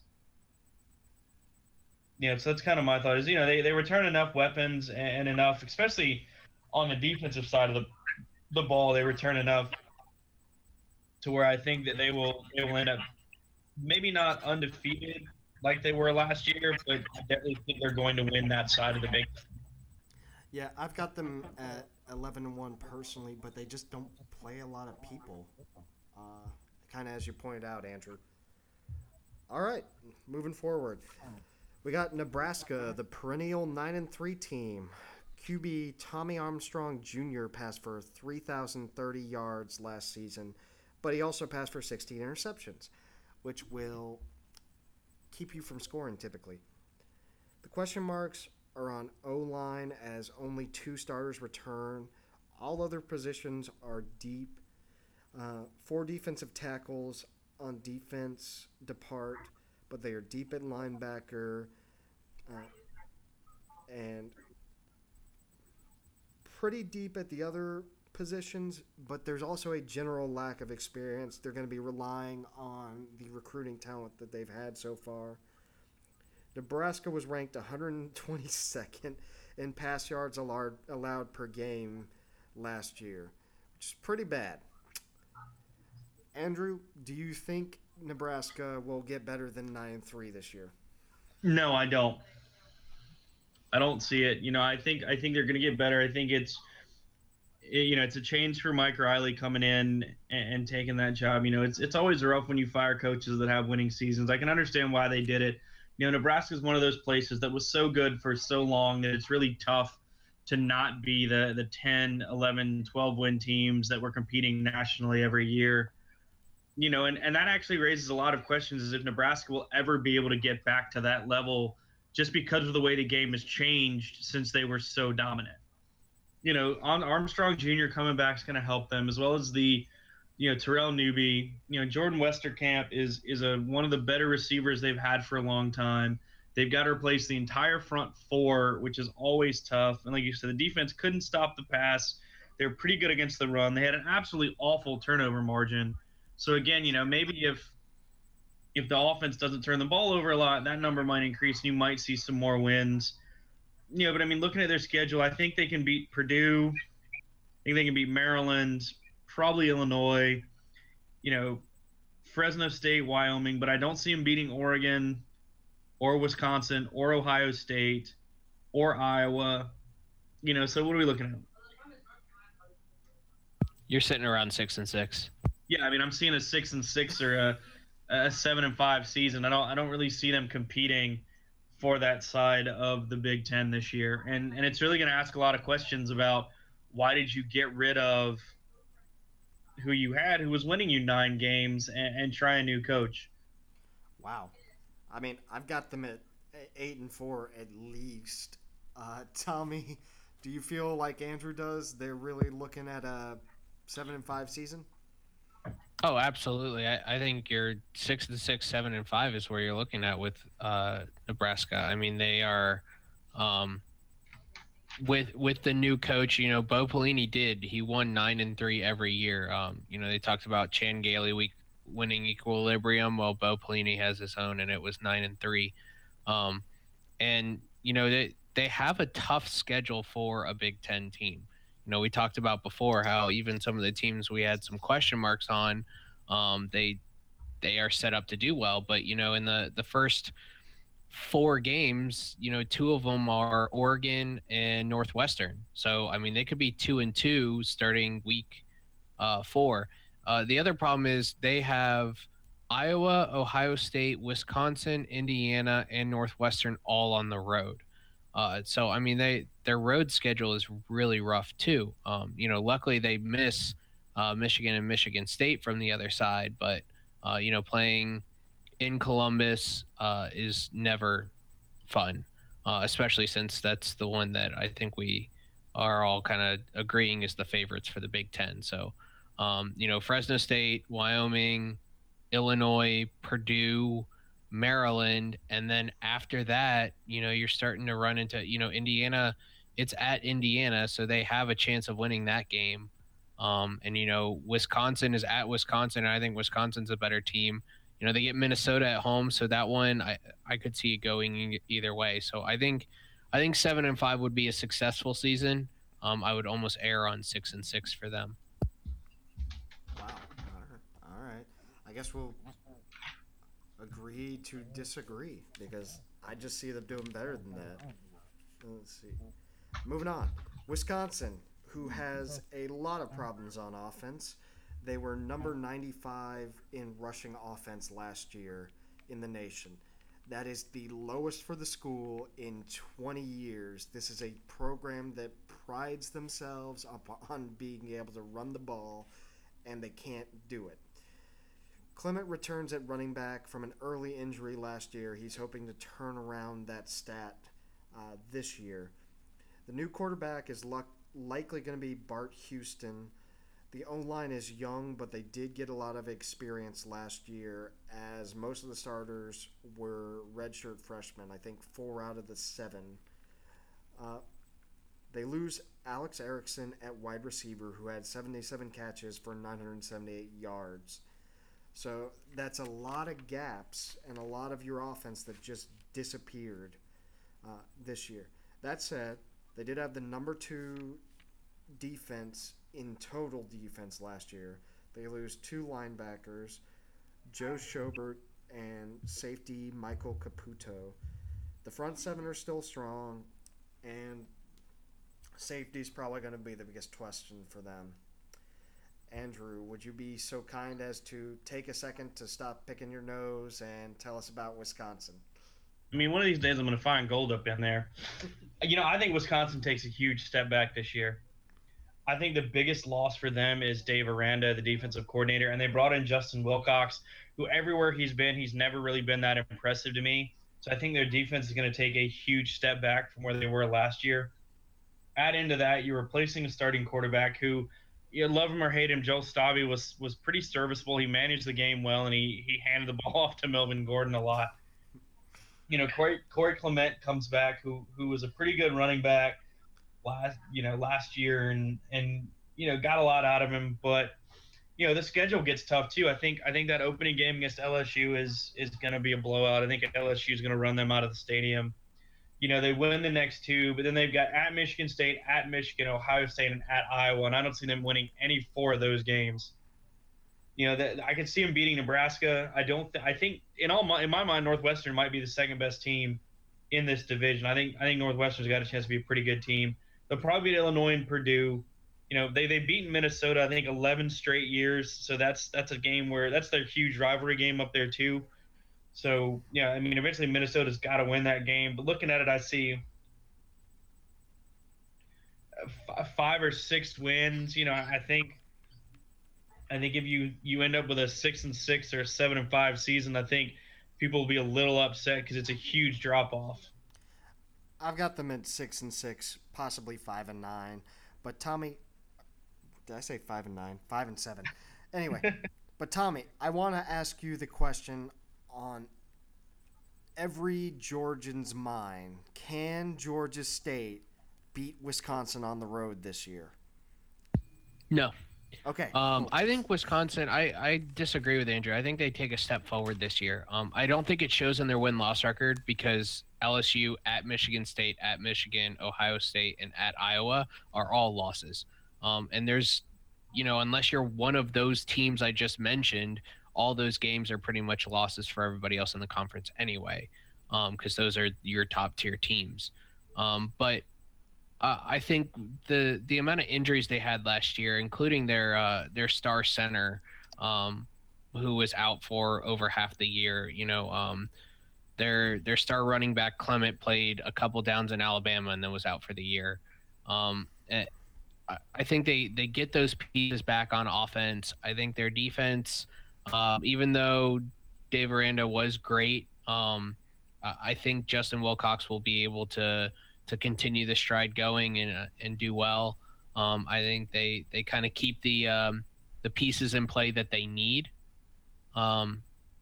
You know, so that's kind of my thought. Is you know they, they return enough weapons and, and enough, especially on the defensive side of the the ball, they return enough to where I think that they will they will end up maybe not undefeated like they were last year, but I definitely think they're going to win that side of the Big Ten. Yeah, I've got them at eleven and one personally, but they just don't play a lot of people. Uh, kind of as you pointed out, Andrew. All right, moving forward. We got Nebraska, the perennial nine and three team. Q B Tommy Armstrong Junior passed for three thousand thirty yards last season, but he also passed for sixteen interceptions, which will keep you from scoring typically. The question marks are on O-line as only two starters return. All other positions are deep. Uh, four defensive tackles on defense depart, but they are deep at linebacker uh, and pretty deep at the other positions, but there's also a general lack of experience. They're going to be relying on the recruiting talent that they've had so far. Nebraska was ranked one hundred twenty-second in pass yards allowed, allowed per game last year, which is pretty bad. Andrew, do you think Nebraska will get better than nine and three this year? No, I don't. I don't see it. You know, I think I think they're going to get better. I think it's you know, it's a change for Mike Riley coming in and, and taking that job. You know, it's it's always rough when you fire coaches that have winning seasons. I can understand why they did it. You know, Nebraska is one of those places that was so good for so long that it's really tough to not be the the ten, eleven, twelve win teams that were competing nationally every year. You know, and, and that actually raises a lot of questions as if Nebraska will ever be able to get back to that level just because of the way the game has changed since they were so dominant. You know, on Armstrong Junior coming back is going to help them, as well as the, you know, Terrell Newby. You know, Jordan Westerkamp is is a one of the better receivers they've had for a long time. They've got to replace the entire front four, which is always tough. And like you said, the defense couldn't stop the pass. They were pretty good against the run. They had an absolutely awful turnover margin. So again, you know, maybe if if the offense doesn't turn the ball over a lot, that number might increase and you might see some more wins. You know, but I mean, looking at their schedule, I think they can beat Purdue. I think they can beat Maryland, probably Illinois, you know, Fresno State, Wyoming, but I don't see them beating Oregon or Wisconsin or Ohio State or Iowa. You know, so what are we looking at? You're sitting around six and six. Yeah, I mean, I'm seeing a six and six or a, a seven and five season. I don't, I don't really see them competing for that side of the Big Ten this year, and and it's really going to ask a lot of questions about why did you get rid of who you had, who was winning you nine games, and, and try a new coach. Wow, I mean, I've got them at eight and four at least. Uh, Tommy, do you feel like Andrew does? They're really looking at a seven and five season. Oh, absolutely. I, I think you're six and six, seven and five is where you're looking at with uh, Nebraska. I mean, they are um, with with the new coach. You know, Bo Pelini did. He won nine and three every year. Um, you know, they talked about Chan Gailey week winning Equilibrium. Well, Bo Pelini has his own, and it was nine and three. Um, and you know, they they have a tough schedule for a Big Ten team. You know, we talked about before how even some of the teams we had some question marks on, um, they they are set up to do well. But, you know, in the, the first four games, you know, two of them are Oregon and Northwestern. So, I mean, they could be two and two starting week uh, four. Uh, the other problem is they have Iowa, Ohio State, Wisconsin, Indiana, and Northwestern all on the road. Uh, so, I mean, they their road schedule is really rough, too. Um, you know, luckily they miss uh, Michigan and Michigan State from the other side. But, uh, you know, playing in Columbus uh, is never fun. uh, especially since that's the one that I think we are all kind of agreeing is the favorites for the Big Ten. So, um, you know, Fresno State, Wyoming, Illinois, Purdue, Maryland, and then after that, you know, you're starting to run into, you know, Indiana. It's at Indiana, so they have a chance of winning that game. Um, and you know, Wisconsin is at Wisconsin, and I think Wisconsin's a better team. You know, they get Minnesota at home, so that one I I could see it going e- either way. So I think I think seven and five would be a successful season. Um, I would almost err on six and six for them. Wow. All right. All right. I guess we'll agree to disagree because I just see them doing better than that. Let's see. Moving on. Wisconsin, who has a lot of problems on offense. They were number ninety-five in rushing offense last year in the nation. That is the lowest for the school in twenty years. This is a program that prides themselves upon being able to run the ball, and they can't do it. Clement returns at running back from an early injury last year. He's hoping to turn around that stat uh, this year. The new quarterback is luck- likely going to be Bart Houston. The O-line is young, but they did get a lot of experience last year as most of the starters were redshirt freshmen. I think four out of the seven. Uh, they lose Alex Erickson at wide receiver, who had seventy-seven catches for nine hundred seventy-eight yards. So that's a lot of gaps and a lot of your offense that just disappeared uh, this year. That said, they did have the number two defense in total defense last year. They lose two linebackers, Joe Schobert and safety Michael Caputo. The front seven are still strong, and safety is probably going to be the biggest question for them. Andrew, would you be so kind as to take a second to stop picking your nose and tell us about Wisconsin? I mean, one of these days I'm going to find gold up in there. You know, I think Wisconsin takes a huge step back this year. I think the biggest loss for them is Dave Aranda, the defensive coordinator, and they brought in Justin Wilcox, who everywhere he's been, he's never really been that impressive to me. So I think their defense is going to take a huge step back from where they were last year. Add into that, you're replacing a starting quarterback who, you love him or hate him, Joe Stabby was was pretty serviceable. He managed the game well, and he he handed the ball off to Melvin Gordon a lot. You know, Corey, Corey Clement comes back, who who was a pretty good running back last you know last year, and and you know got a lot out of him. But you know the schedule gets tough too. I think I think that opening game against L S U is is going to be a blowout. I think L S U is going to run them out of the stadium. You know, they win the next two, but then they've got at Michigan State, at Michigan, Ohio State, and at Iowa, and I don't see them winning any four of those games. You know, that I can see them beating Nebraska. I don't. Th- I think in all my, in my mind, Northwestern might be the second best team in this division. I think I think Northwestern's got a chance to be a pretty good team. They'll probably beat Illinois and Purdue. You know, they they beaten Minnesota I think eleven straight years, so that's that's a game where that's their huge rivalry game up there too. So, yeah, I mean, eventually Minnesota's got to win that game. But looking at it, I see five or six wins. You know, I think I think if you, you end up with a six and six or a seven and five season, I think people will be a little upset because it's a huge drop off. I've got them at six and six, possibly five and nine. But Tommy, did I say five and nine? Five and seven. Anyway, but Tommy, I want to ask you the question on every Georgian's mind. Can Georgia State beat Wisconsin on the road this year? No. Okay. Um, cool. I think Wisconsin. I, I disagree with Andrew. I think they take a step forward this year. Um, I don't think it shows in their win-loss record because L S U, at Michigan State, at Michigan, Ohio State, and at Iowa are all losses. Um, and there's, you know, unless you're one of those teams I just mentioned, all those games are pretty much losses for everybody else in the conference anyway, because um, those are your top tier teams. Um, but uh, I think the the amount of injuries they had last year, including their uh, their star center, um, who was out for over half the year, you know, um, their their star running back Clement played a couple downs in Alabama and then was out for the year. Um, I think they, they get those pieces back on offense. I think their defense, um, even though Dave Aranda was great, um, uh, I think Justin Wilcox will be able to to continue the stride going and uh, and do well. Um, I think they they kind of keep the um, the pieces in play that they need. Um,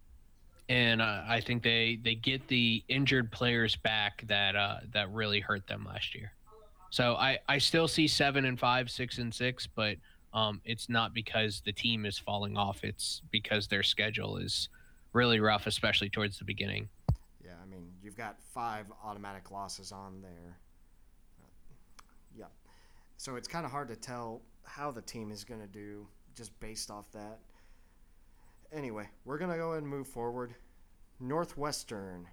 and uh, I think they they get the injured players back that uh, that really hurt them last year. So I, I still see seven and five, six and six, but um, it's not because the team is falling off. It's because their schedule is really rough, especially towards the beginning. Yeah, I mean, you've got five automatic losses on there. Uh, yeah. So it's kind of hard to tell how the team is going to do just based off that. Anyway, we're going to go ahead and move forward. Northwestern.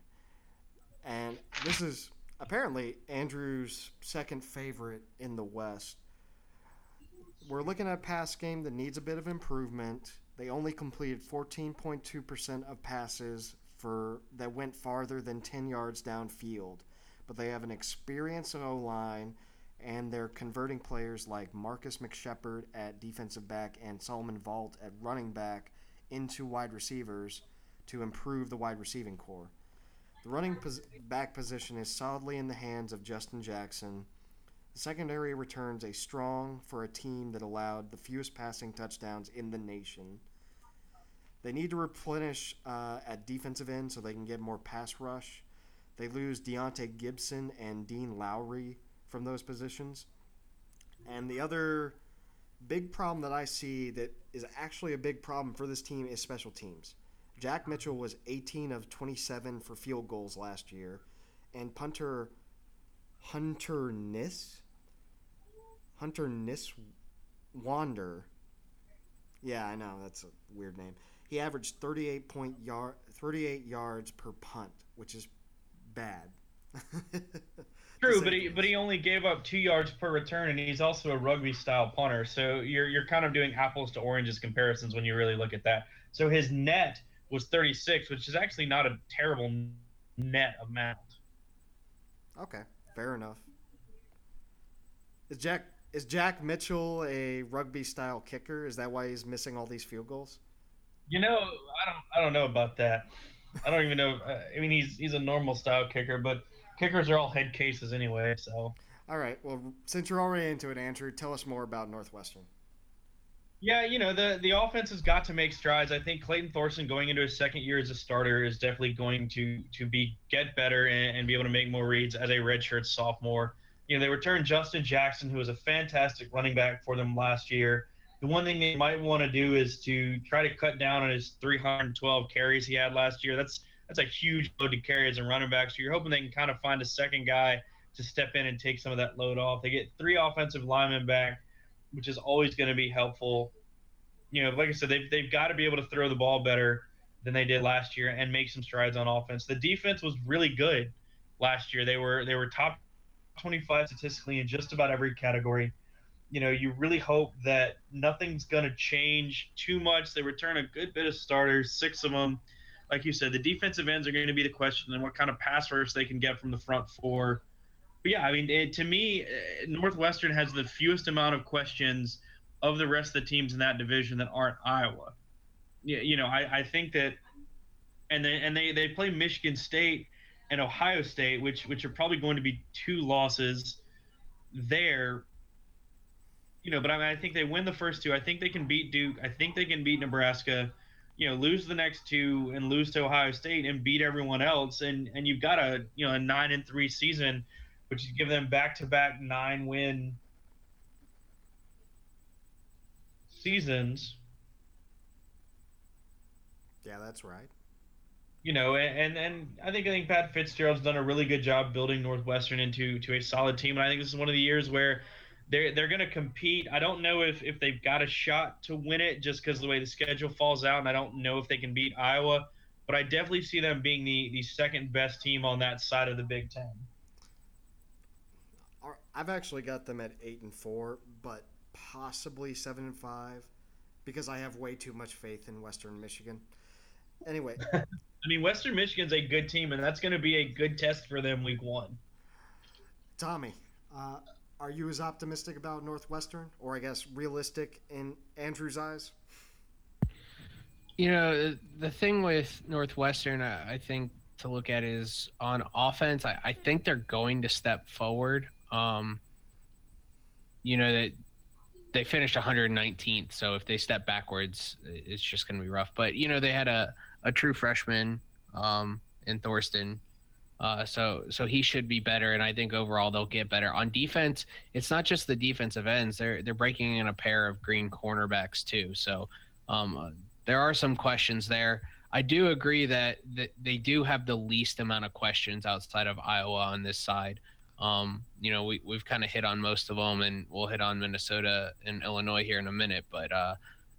And this is apparently Andrew's second favorite in the West. We're looking at a pass game that needs a bit of improvement. They only completed fourteen point two percent of passes for that went farther than ten yards downfield. But they have an experienced O-line, and they're converting players like Marcus McShepard at defensive back and Solomon Vault at running back into wide receivers to improve the wide receiving core. The running pos- back position is solidly in the hands of Justin Jackson. The secondary returns a strong for a team that allowed the fewest passing touchdowns in the nation. They need to replenish uh, at defensive end so they can get more pass rush. They lose Deontay Gibson and Dean Lowry from those positions. And the other big problem that I see that is actually a big problem for this team is special teams. Jack Mitchell was eighteen of twenty-seven for field goals last year, and punter Hunter Nis, Hunter Nis Wander, yeah, I know, that's a weird name. He averaged thirty-eight point yard, thirty-eight yards per punt, which is bad. True, but he but he only gave up two yards per return, and he's also a rugby style punter. So you're you're kind of doing apples to oranges comparisons when you really look at that. So his net was thirty-six, which is actually not a terrible net amount. Okay, fair enough. Is Jack is Jack Mitchell a rugby style kicker? Is that why he's missing all these field goals? You know, I don't I don't know about that. I don't even know. I mean, he's he's a normal style kicker, but kickers are all head cases anyway. So. All right. Well, since you're already into it, Andrew, tell us more about Northwestern. Yeah, you know, the the offense has got to make strides. I think Clayton Thorson going into his second year as a starter is definitely going to to be get better and, and be able to make more reads as a redshirt sophomore. You know, they returned Justin Jackson, who was a fantastic running back for them last year. The one thing they might want to do is to try to cut down on his three hundred twelve carries he had last year. That's that's a huge load to carry as a running back. So you're hoping they can kind of find a second guy to step in and take some of that load off. They get three offensive linemen back, which is always going to be helpful. You know, like I said, they've, they've got to be able to throw the ball better than they did last year and make some strides on offense. The defense was really good last year. They were they were top twenty-five statistically in just about every category. You know, you really hope that nothing's going to change too much. They return a good bit of starters, six of them. Like you said, the defensive ends are going to be the question and what kind of pass rush they can get from the front four. But, yeah, I mean, it, to me, Northwestern has the fewest amount of questions of the rest of the teams in that division that aren't Iowa. You, you know, I, I think that – and they and they, they play Michigan State and Ohio State, which which are probably going to be two losses there. You know, but I mean, I think they win the first two. I think they can beat Duke. I think they can beat Nebraska. You know, lose the next two and lose to Ohio State and beat everyone else. And and you've got a you know a nine and three season, which is give them back to back nine win seasons. Yeah, that's right. You know, and and I think I think Pat Fitzgerald's done a really good job building Northwestern into to a solid team. And I think this is one of the years where they're they're going to compete. I don't know if, if they've got a shot to win it just because of the way the schedule falls out, and I don't know if they can beat Iowa. But I definitely see them being the, the second best team on that side of the Big Ten. I've actually got them at eight and four, but possibly seven and five, because I have way too much faith in Western Michigan. Anyway, I mean, Western Michigan's a good team, and that's going to be a good test for them week one. Tommy, uh, are you as optimistic about Northwestern, or I guess realistic in Andrew's eyes? You know, the thing with Northwestern, I think to look at is on offense. I, I think they're going to step forward. Um, you know that they finished one hundred nineteenth, so if they step backwards, it's just going to be rough. But you know they had a, a true freshman um, in Thorsten, uh, so so he should be better, and I think overall they'll get better. On defense, it's not just the defensive ends; they're they're breaking in a pair of green cornerbacks too. So um, there are some questions there. I do agree that, that they do have the least amount of questions outside of Iowa on this side. Um, you know, we, we've kind of hit on most of them, and we'll hit on Minnesota and Illinois here in a minute. But uh,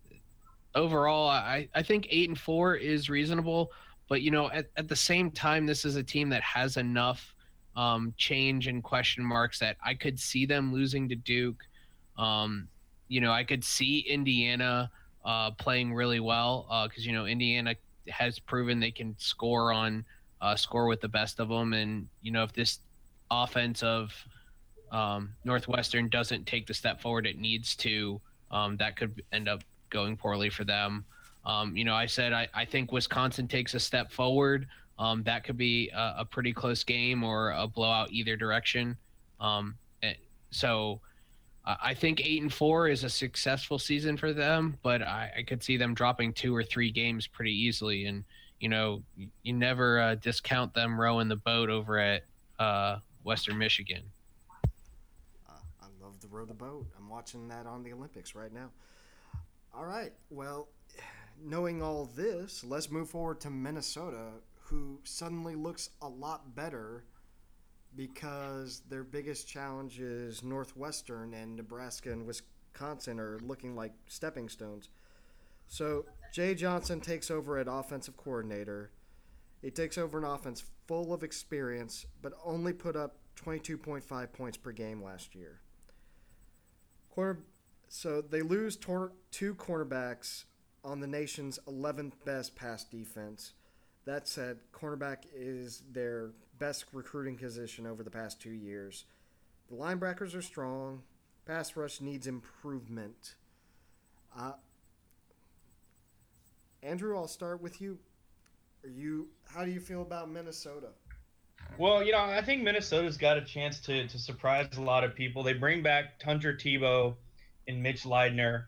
overall, I, I think eight and four is reasonable. But, you know, at, at the same time, this is a team that has enough um, change and question marks that I could see them losing to Duke. Um, you know, I could see Indiana uh, playing really well because, uh, you know, Indiana has proven they can score on uh, score with the best of them. And, you know, if this offense of um, Northwestern doesn't take the step forward it needs to, um, that could end up going poorly for them. Um, you know, I said I, I think Wisconsin takes a step forward. Um, that could be a, a pretty close game or a blowout either direction. Um, so uh, I think eight and four is a successful season for them, but I, I could see them dropping two or three games pretty easily. And, you know, you never uh, discount them rowing the boat over at uh, Western Michigan. Uh, I love to row the boat. I'm watching that on the Olympics right now. All right. Well, knowing all this, let's move forward to Minnesota, who suddenly looks a lot better because their biggest challenge is Northwestern, and Nebraska and Wisconsin are looking like stepping stones. So Jay Johnson takes over at offensive coordinator. He takes over an offense full of experience, but only put up twenty-two point five points per game last year. Corner, so they lose tor- two cornerbacks on the nation's eleventh best pass defense. That said, cornerback is their best recruiting position over the past two years. The linebackers are strong. Pass rush needs improvement. Uh, Andrew, I'll start with you. Are you? How do you feel about Minnesota? Well, you know, I think Minnesota's got a chance to to surprise a lot of people. They bring back Hunter Tebow and Mitch Leidner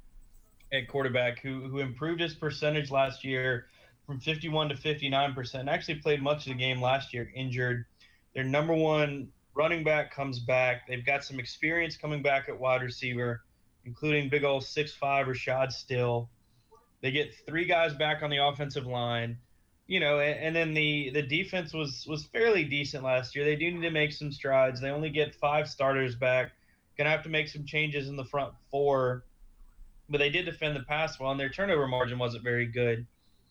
at quarterback, who who improved his percentage last year from fifty-one to fifty-nine percent. Actually played much of the game last year, injured. Their number one running back comes back. They've got some experience coming back at wide receiver, including big old six five Rashad Still. They get three guys back on the offensive line. You know, and, and then the, the defense was, was fairly decent last year. They do need to make some strides. They only get five starters back. Gonna have to make some changes in the front four. But they did defend the pass well, and their turnover margin wasn't very good.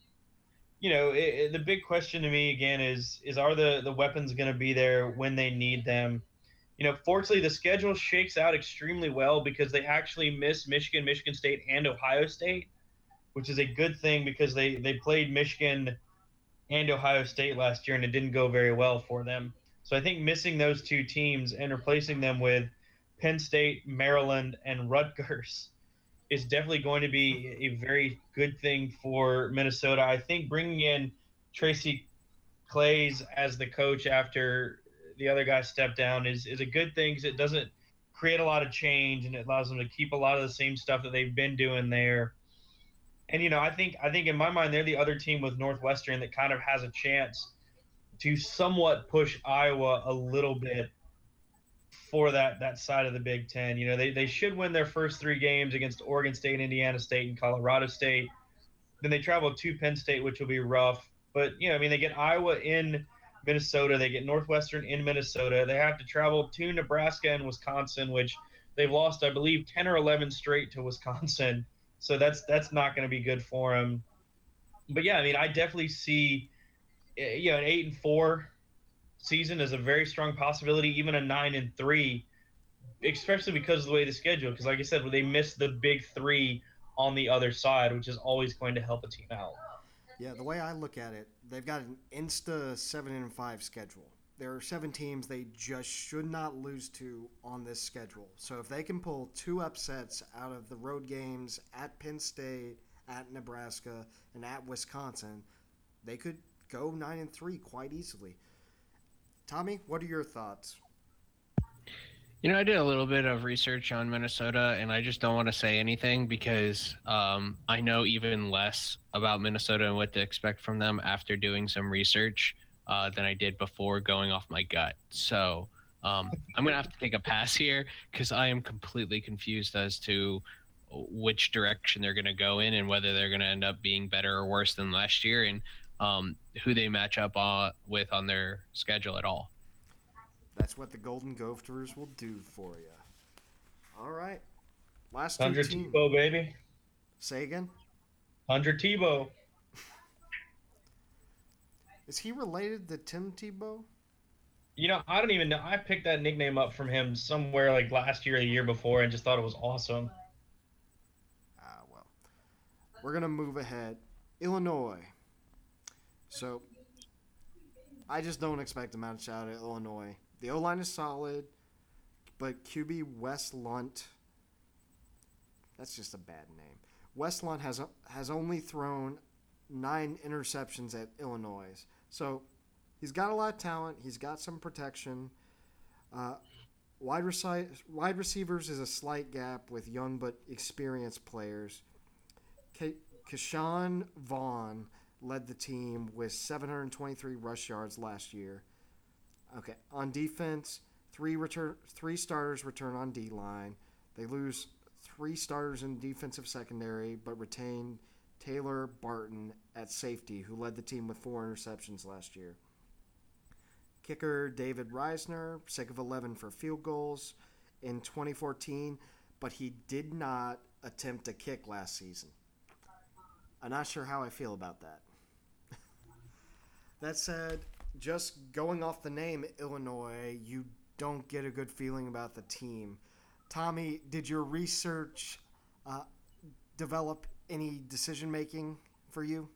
You know, it, it, the big question to me again is is are the, the weapons going to be there when they need them? You know, fortunately, the schedule shakes out extremely well because they actually miss Michigan, Michigan State, and Ohio State, which is a good thing because they, they played Michigan and Ohio State last year, and it didn't go very well for them. So I think missing those two teams and replacing them with Penn State, Maryland, and Rutgers is definitely going to be a very good thing for Minnesota. I think bringing in Tracy Claeys as the coach after the other guy stepped down is, is a good thing because it doesn't create a lot of change, and it allows them to keep a lot of the same stuff that they've been doing there. And, you know, I think I think in my mind they're the other team with Northwestern that kind of has a chance to somewhat push Iowa a little bit for that that side of the Big Ten. You know, they, they should win their first three games against Oregon State, Indiana State, and Colorado State. Then they travel to Penn State, which will be rough. But, you know, I mean, they get Iowa in Minnesota. They get Northwestern in Minnesota. They have to travel to Nebraska and Wisconsin, which they've lost, I believe, ten or eleven straight to Wisconsin. So that's that's not going to be good for them. But, yeah, I mean, I definitely see, you know, an eight and four season is a very strong possibility, even a nine and three, especially because of the way the schedule. Because, like I said, they missed the big three on the other side, which is always going to help a team out. Yeah, the way I look at it, they've got an insta seven and five schedule. There are seven teams they just should not lose to on this schedule. So if they can pull two upsets out of the road games at Penn State, at Nebraska, and at Wisconsin, they could go nine and three quite easily. Tommy, what are your thoughts? You know, I did a little bit of research on Minnesota, and I just don't want to say anything because um, I know even less about Minnesota and what to expect from them after doing some research uh, than I did before going off my gut. So um, I'm going to have to take a pass here because I am completely confused as to which direction they're going to go in and whether they're going to end up being better or worse than last year, and um, who they match up on, with on their schedule at all. That's what the Golden Gophers will do for you. All right. Last two Hundred teams. Tebow, baby. Say again? Hundred Tebow. Is he related to Tim Tebow? You know, I don't even know. I picked that nickname up from him somewhere like last year or the year before and just thought it was awesome. Ah, well. We're going to move ahead. Illinois. So, I just don't expect a match out of Illinois. The O-line is solid, but Q B Wes Lunt, that's just a bad name. Wes Lunt has has only thrown nine interceptions at Illinois. So he's got a lot of talent. He's got some protection. Uh, wide, reci- wide receivers is a slight gap with young but experienced players. K- Keshawn Vaughn led the team with seven hundred twenty-three rush yards last year. Okay, on defense, three return, three starters return on D-line. They lose three starters in defensive secondary, but retain Taylor Barton at safety, who led the team with four interceptions last year. Kicker David Reisner, six of eleven for field goals in twenty fourteen, but he did not attempt a kick last season. I'm not sure how I feel about that. That said, just going off the name Illinois, you don't get a good feeling about the team. Tommy, did your research uh, develop any decision-making for you?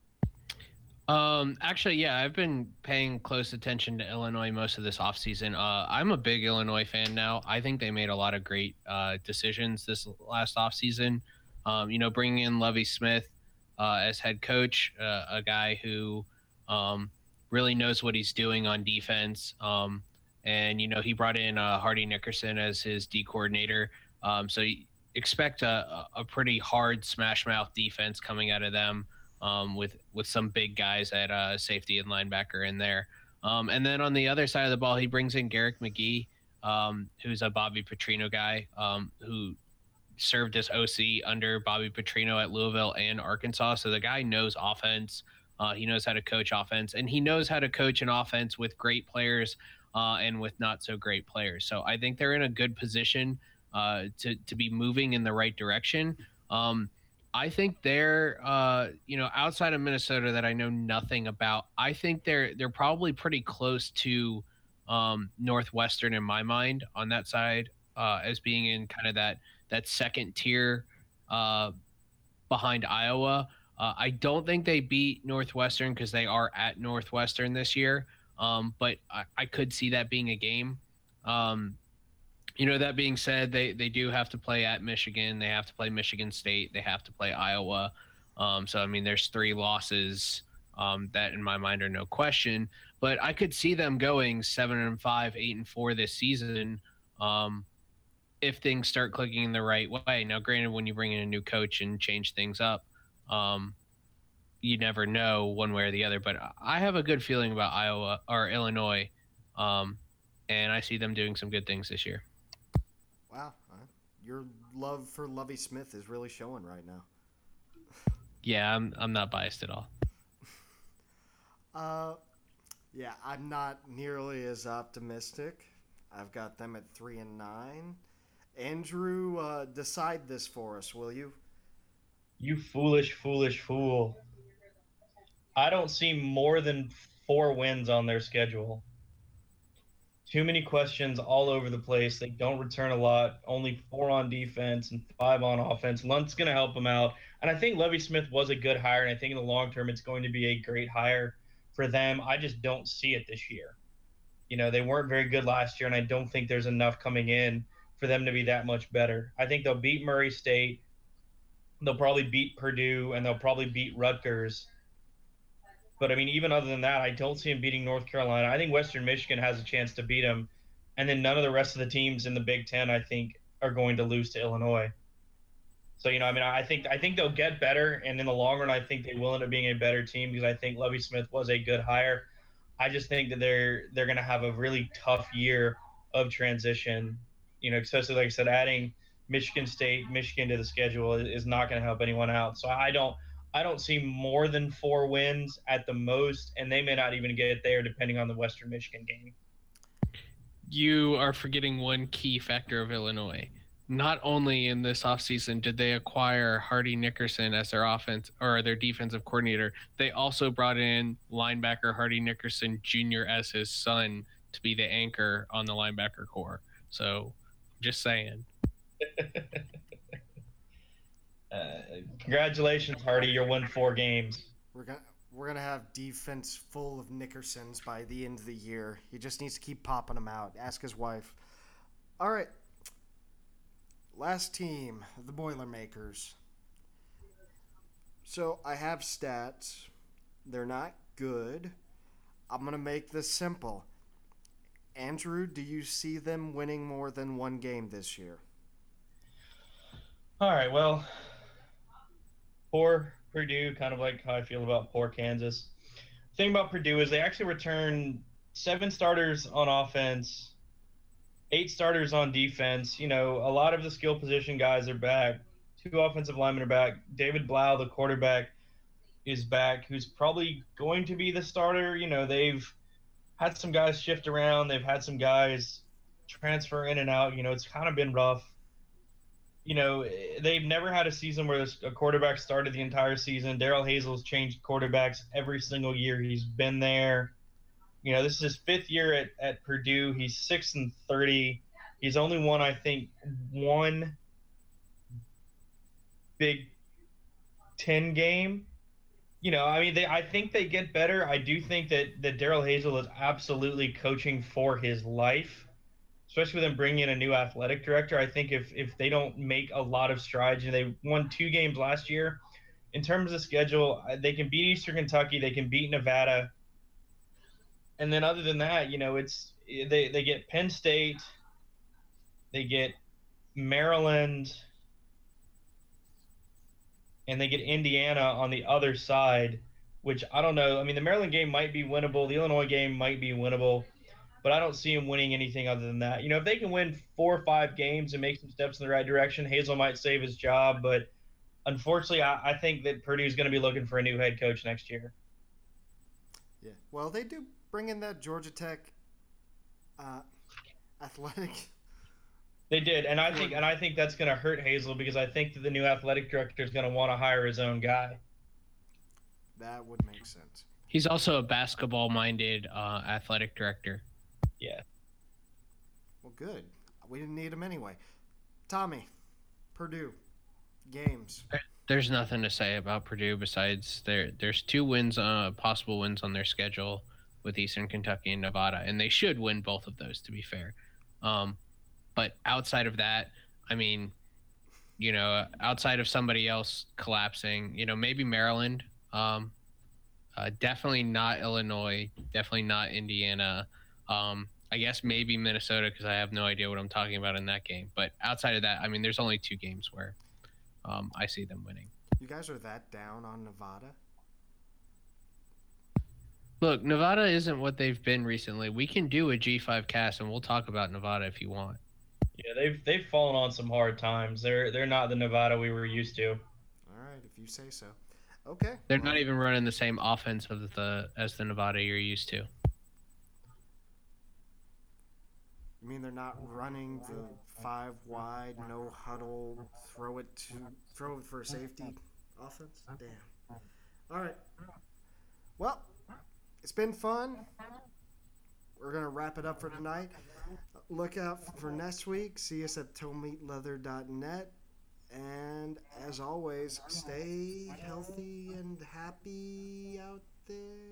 Um, actually, yeah, I've been paying close attention to Illinois most of this offseason. Uh, I'm a big Illinois fan now. I think they made a lot of great uh, decisions this last offseason. Um, you know, bringing in Lovie Smith uh, as head coach, uh, a guy who um, – really knows what he's doing on defense. Um, and, you know, he brought in uh, Hardy Nickerson as his D coordinator. Um, so you expect a, a pretty hard smash mouth defense coming out of them um, with, with some big guys at uh, safety and linebacker in there. Um, and then on the other side of the ball, he brings in Garrick McGee, um, who's a Bobby Petrino guy um, who served as O C under Bobby Petrino at Louisville and Arkansas. So the guy knows offense. Uh, he knows how to coach offense, and he knows how to coach an offense with great players uh, and with not so great players. So I think they're in a good position uh, to to be moving in the right direction. Um, I think they're, uh, you know, outside of Minnesota that I know nothing about. I think they're they're probably pretty close to um, Northwestern in my mind on that side, uh, as being in kind of that that second tier uh, behind Iowa. Uh, I don't think they beat Northwestern because they are at Northwestern this year, um, but I, I could see that being a game. Um, you know, that being said, they, they do have to play at Michigan. They have to play Michigan State. They have to play Iowa. Um, so, I mean, there's three losses um, that in my mind are no question. But I could see them going seven and five, eight and four this season um, if things start clicking in the right way. Now, granted, when you bring in a new coach and change things up, Um, you never know one way or the other, but I have a good feeling about Iowa or Illinois, um, and I see them doing some good things this year. Wow, uh, your love for Lovie Smith is really showing right now. Yeah, I'm I'm not biased at all. Uh, yeah, I'm not nearly as optimistic. I've got them at three and nine. Andrew, uh, decide this for us, will you? You foolish, foolish fool. I don't see more than four wins on their schedule. Too many questions all over the place. They don't return a lot. Only four on defense and five on offense. Lunt's going to help them out. And I think Lovie Smith was a good hire, and I think in the long term it's going to be a great hire for them. I just don't see it this year. You know, they weren't very good last year, and I don't think there's enough coming in for them to be that much better. I think they'll beat Murray State. They'll probably beat Purdue, and they'll probably beat Rutgers. But I mean, even other than that, I don't see them beating North Carolina. I think Western Michigan has a chance to beat them, and then none of the rest of the teams in the Big Ten, I think, are going to lose to Illinois. So you know, I mean, I think I think they'll get better, and in the long run, I think they will end up being a better team because I think Lovie Smith was a good hire. I just think that they're they're going to have a really tough year of transition. You know, especially like I said, adding Michigan State, Michigan to the schedule is not going to help anyone out. So I don't I don't see more than four wins at the most, and they may not even get there depending on the Western Michigan game. You are forgetting one key factor of Illinois. Not only in this offseason did they acquire Hardy Nickerson as their offense or their defensive coordinator, they also brought in linebacker Hardy Nickerson Junior as his son to be the anchor on the linebacker core. So, just saying. uh, congratulations, Hardy! You're won four games. We're gonna we're gonna have defense full of Nickersons by the end of the year. He just needs to keep popping them out. Ask his wife. All right. Last team, the Boilermakers. So I have stats. They're not good. I'm going to make this simple. Andrew, do you see them winning more than one game this year? All right, well, poor Purdue, kind of like how I feel about poor Kansas. The thing about Purdue is they actually returned seven starters on offense, eight starters on defense. You know, a lot of the skill position guys are back. Two offensive linemen are back. David Blau, the quarterback, is back, who's probably going to be the starter. You know, they've had some guys shift around. They've had some guys transfer in and out. You know, it's kind of been rough. You know, they've never had a season where a quarterback started the entire season. Daryl Hazel's changed quarterbacks every single year he's been there. You know, this is his fifth year at, at Purdue. He's six and thirty. He's only won, I think, one Big Ten game. You know, I mean, they. I think they get better. I do think that, that Daryl Hazel is absolutely coaching for his life, especially with them bringing in a new athletic director. I think if, if they don't make a lot of strides, and they won two games last year, in terms of schedule, they can beat Eastern Kentucky, they can beat Nevada. And then other than that, you know, it's they, they get Penn State, they get Maryland, and they get Indiana on the other side, which I don't know. I mean, the Maryland game might be winnable. The Illinois game might be winnable, but I don't see them winning anything other than that. You know, if they can win four or five games and make some steps in the right direction, Hazel might save his job. But unfortunately, I, I think that Purdue's going to be looking for a new head coach next year. Yeah. Well, they do bring in that Georgia Tech uh, athletic. They did, and I think and I think that's going to hurt Hazel because I think that the new athletic director is going to want to hire his own guy. That would make sense. He's also a basketball-minded uh, athletic director. Yeah. Well, good. We didn't need him anyway. Tommy, Purdue, games. There's nothing to say about Purdue besides there. There's two wins, uh, possible wins on their schedule with Eastern Kentucky and Nevada, and they should win both of those, to be fair. Um, but outside of that, I mean, you know, outside of somebody else collapsing, you know, maybe Maryland. Um, uh, definitely not Illinois. Definitely not Indiana. Um, I guess maybe Minnesota because I have no idea what I'm talking about in that game. But outside of that, I mean, there's only two games where um, I see them winning. You guys are that down on Nevada? Look, Nevada isn't what they've been recently. We can do a G five cast, and we'll talk about Nevada if you want. Yeah, they've they've fallen on some hard times. They're they're not the Nevada we were used to. All right, if you say so. Okay. They're not even running the same offense of the as the Nevada you're used to. You mean they're not running the five wide, no huddle, throw it to throw it for safety offense? Damn. All right. Well, it's been fun. We're gonna wrap it up for tonight. Look out for next week. See us at toe meat leather dot net. And as always, stay healthy and happy out there.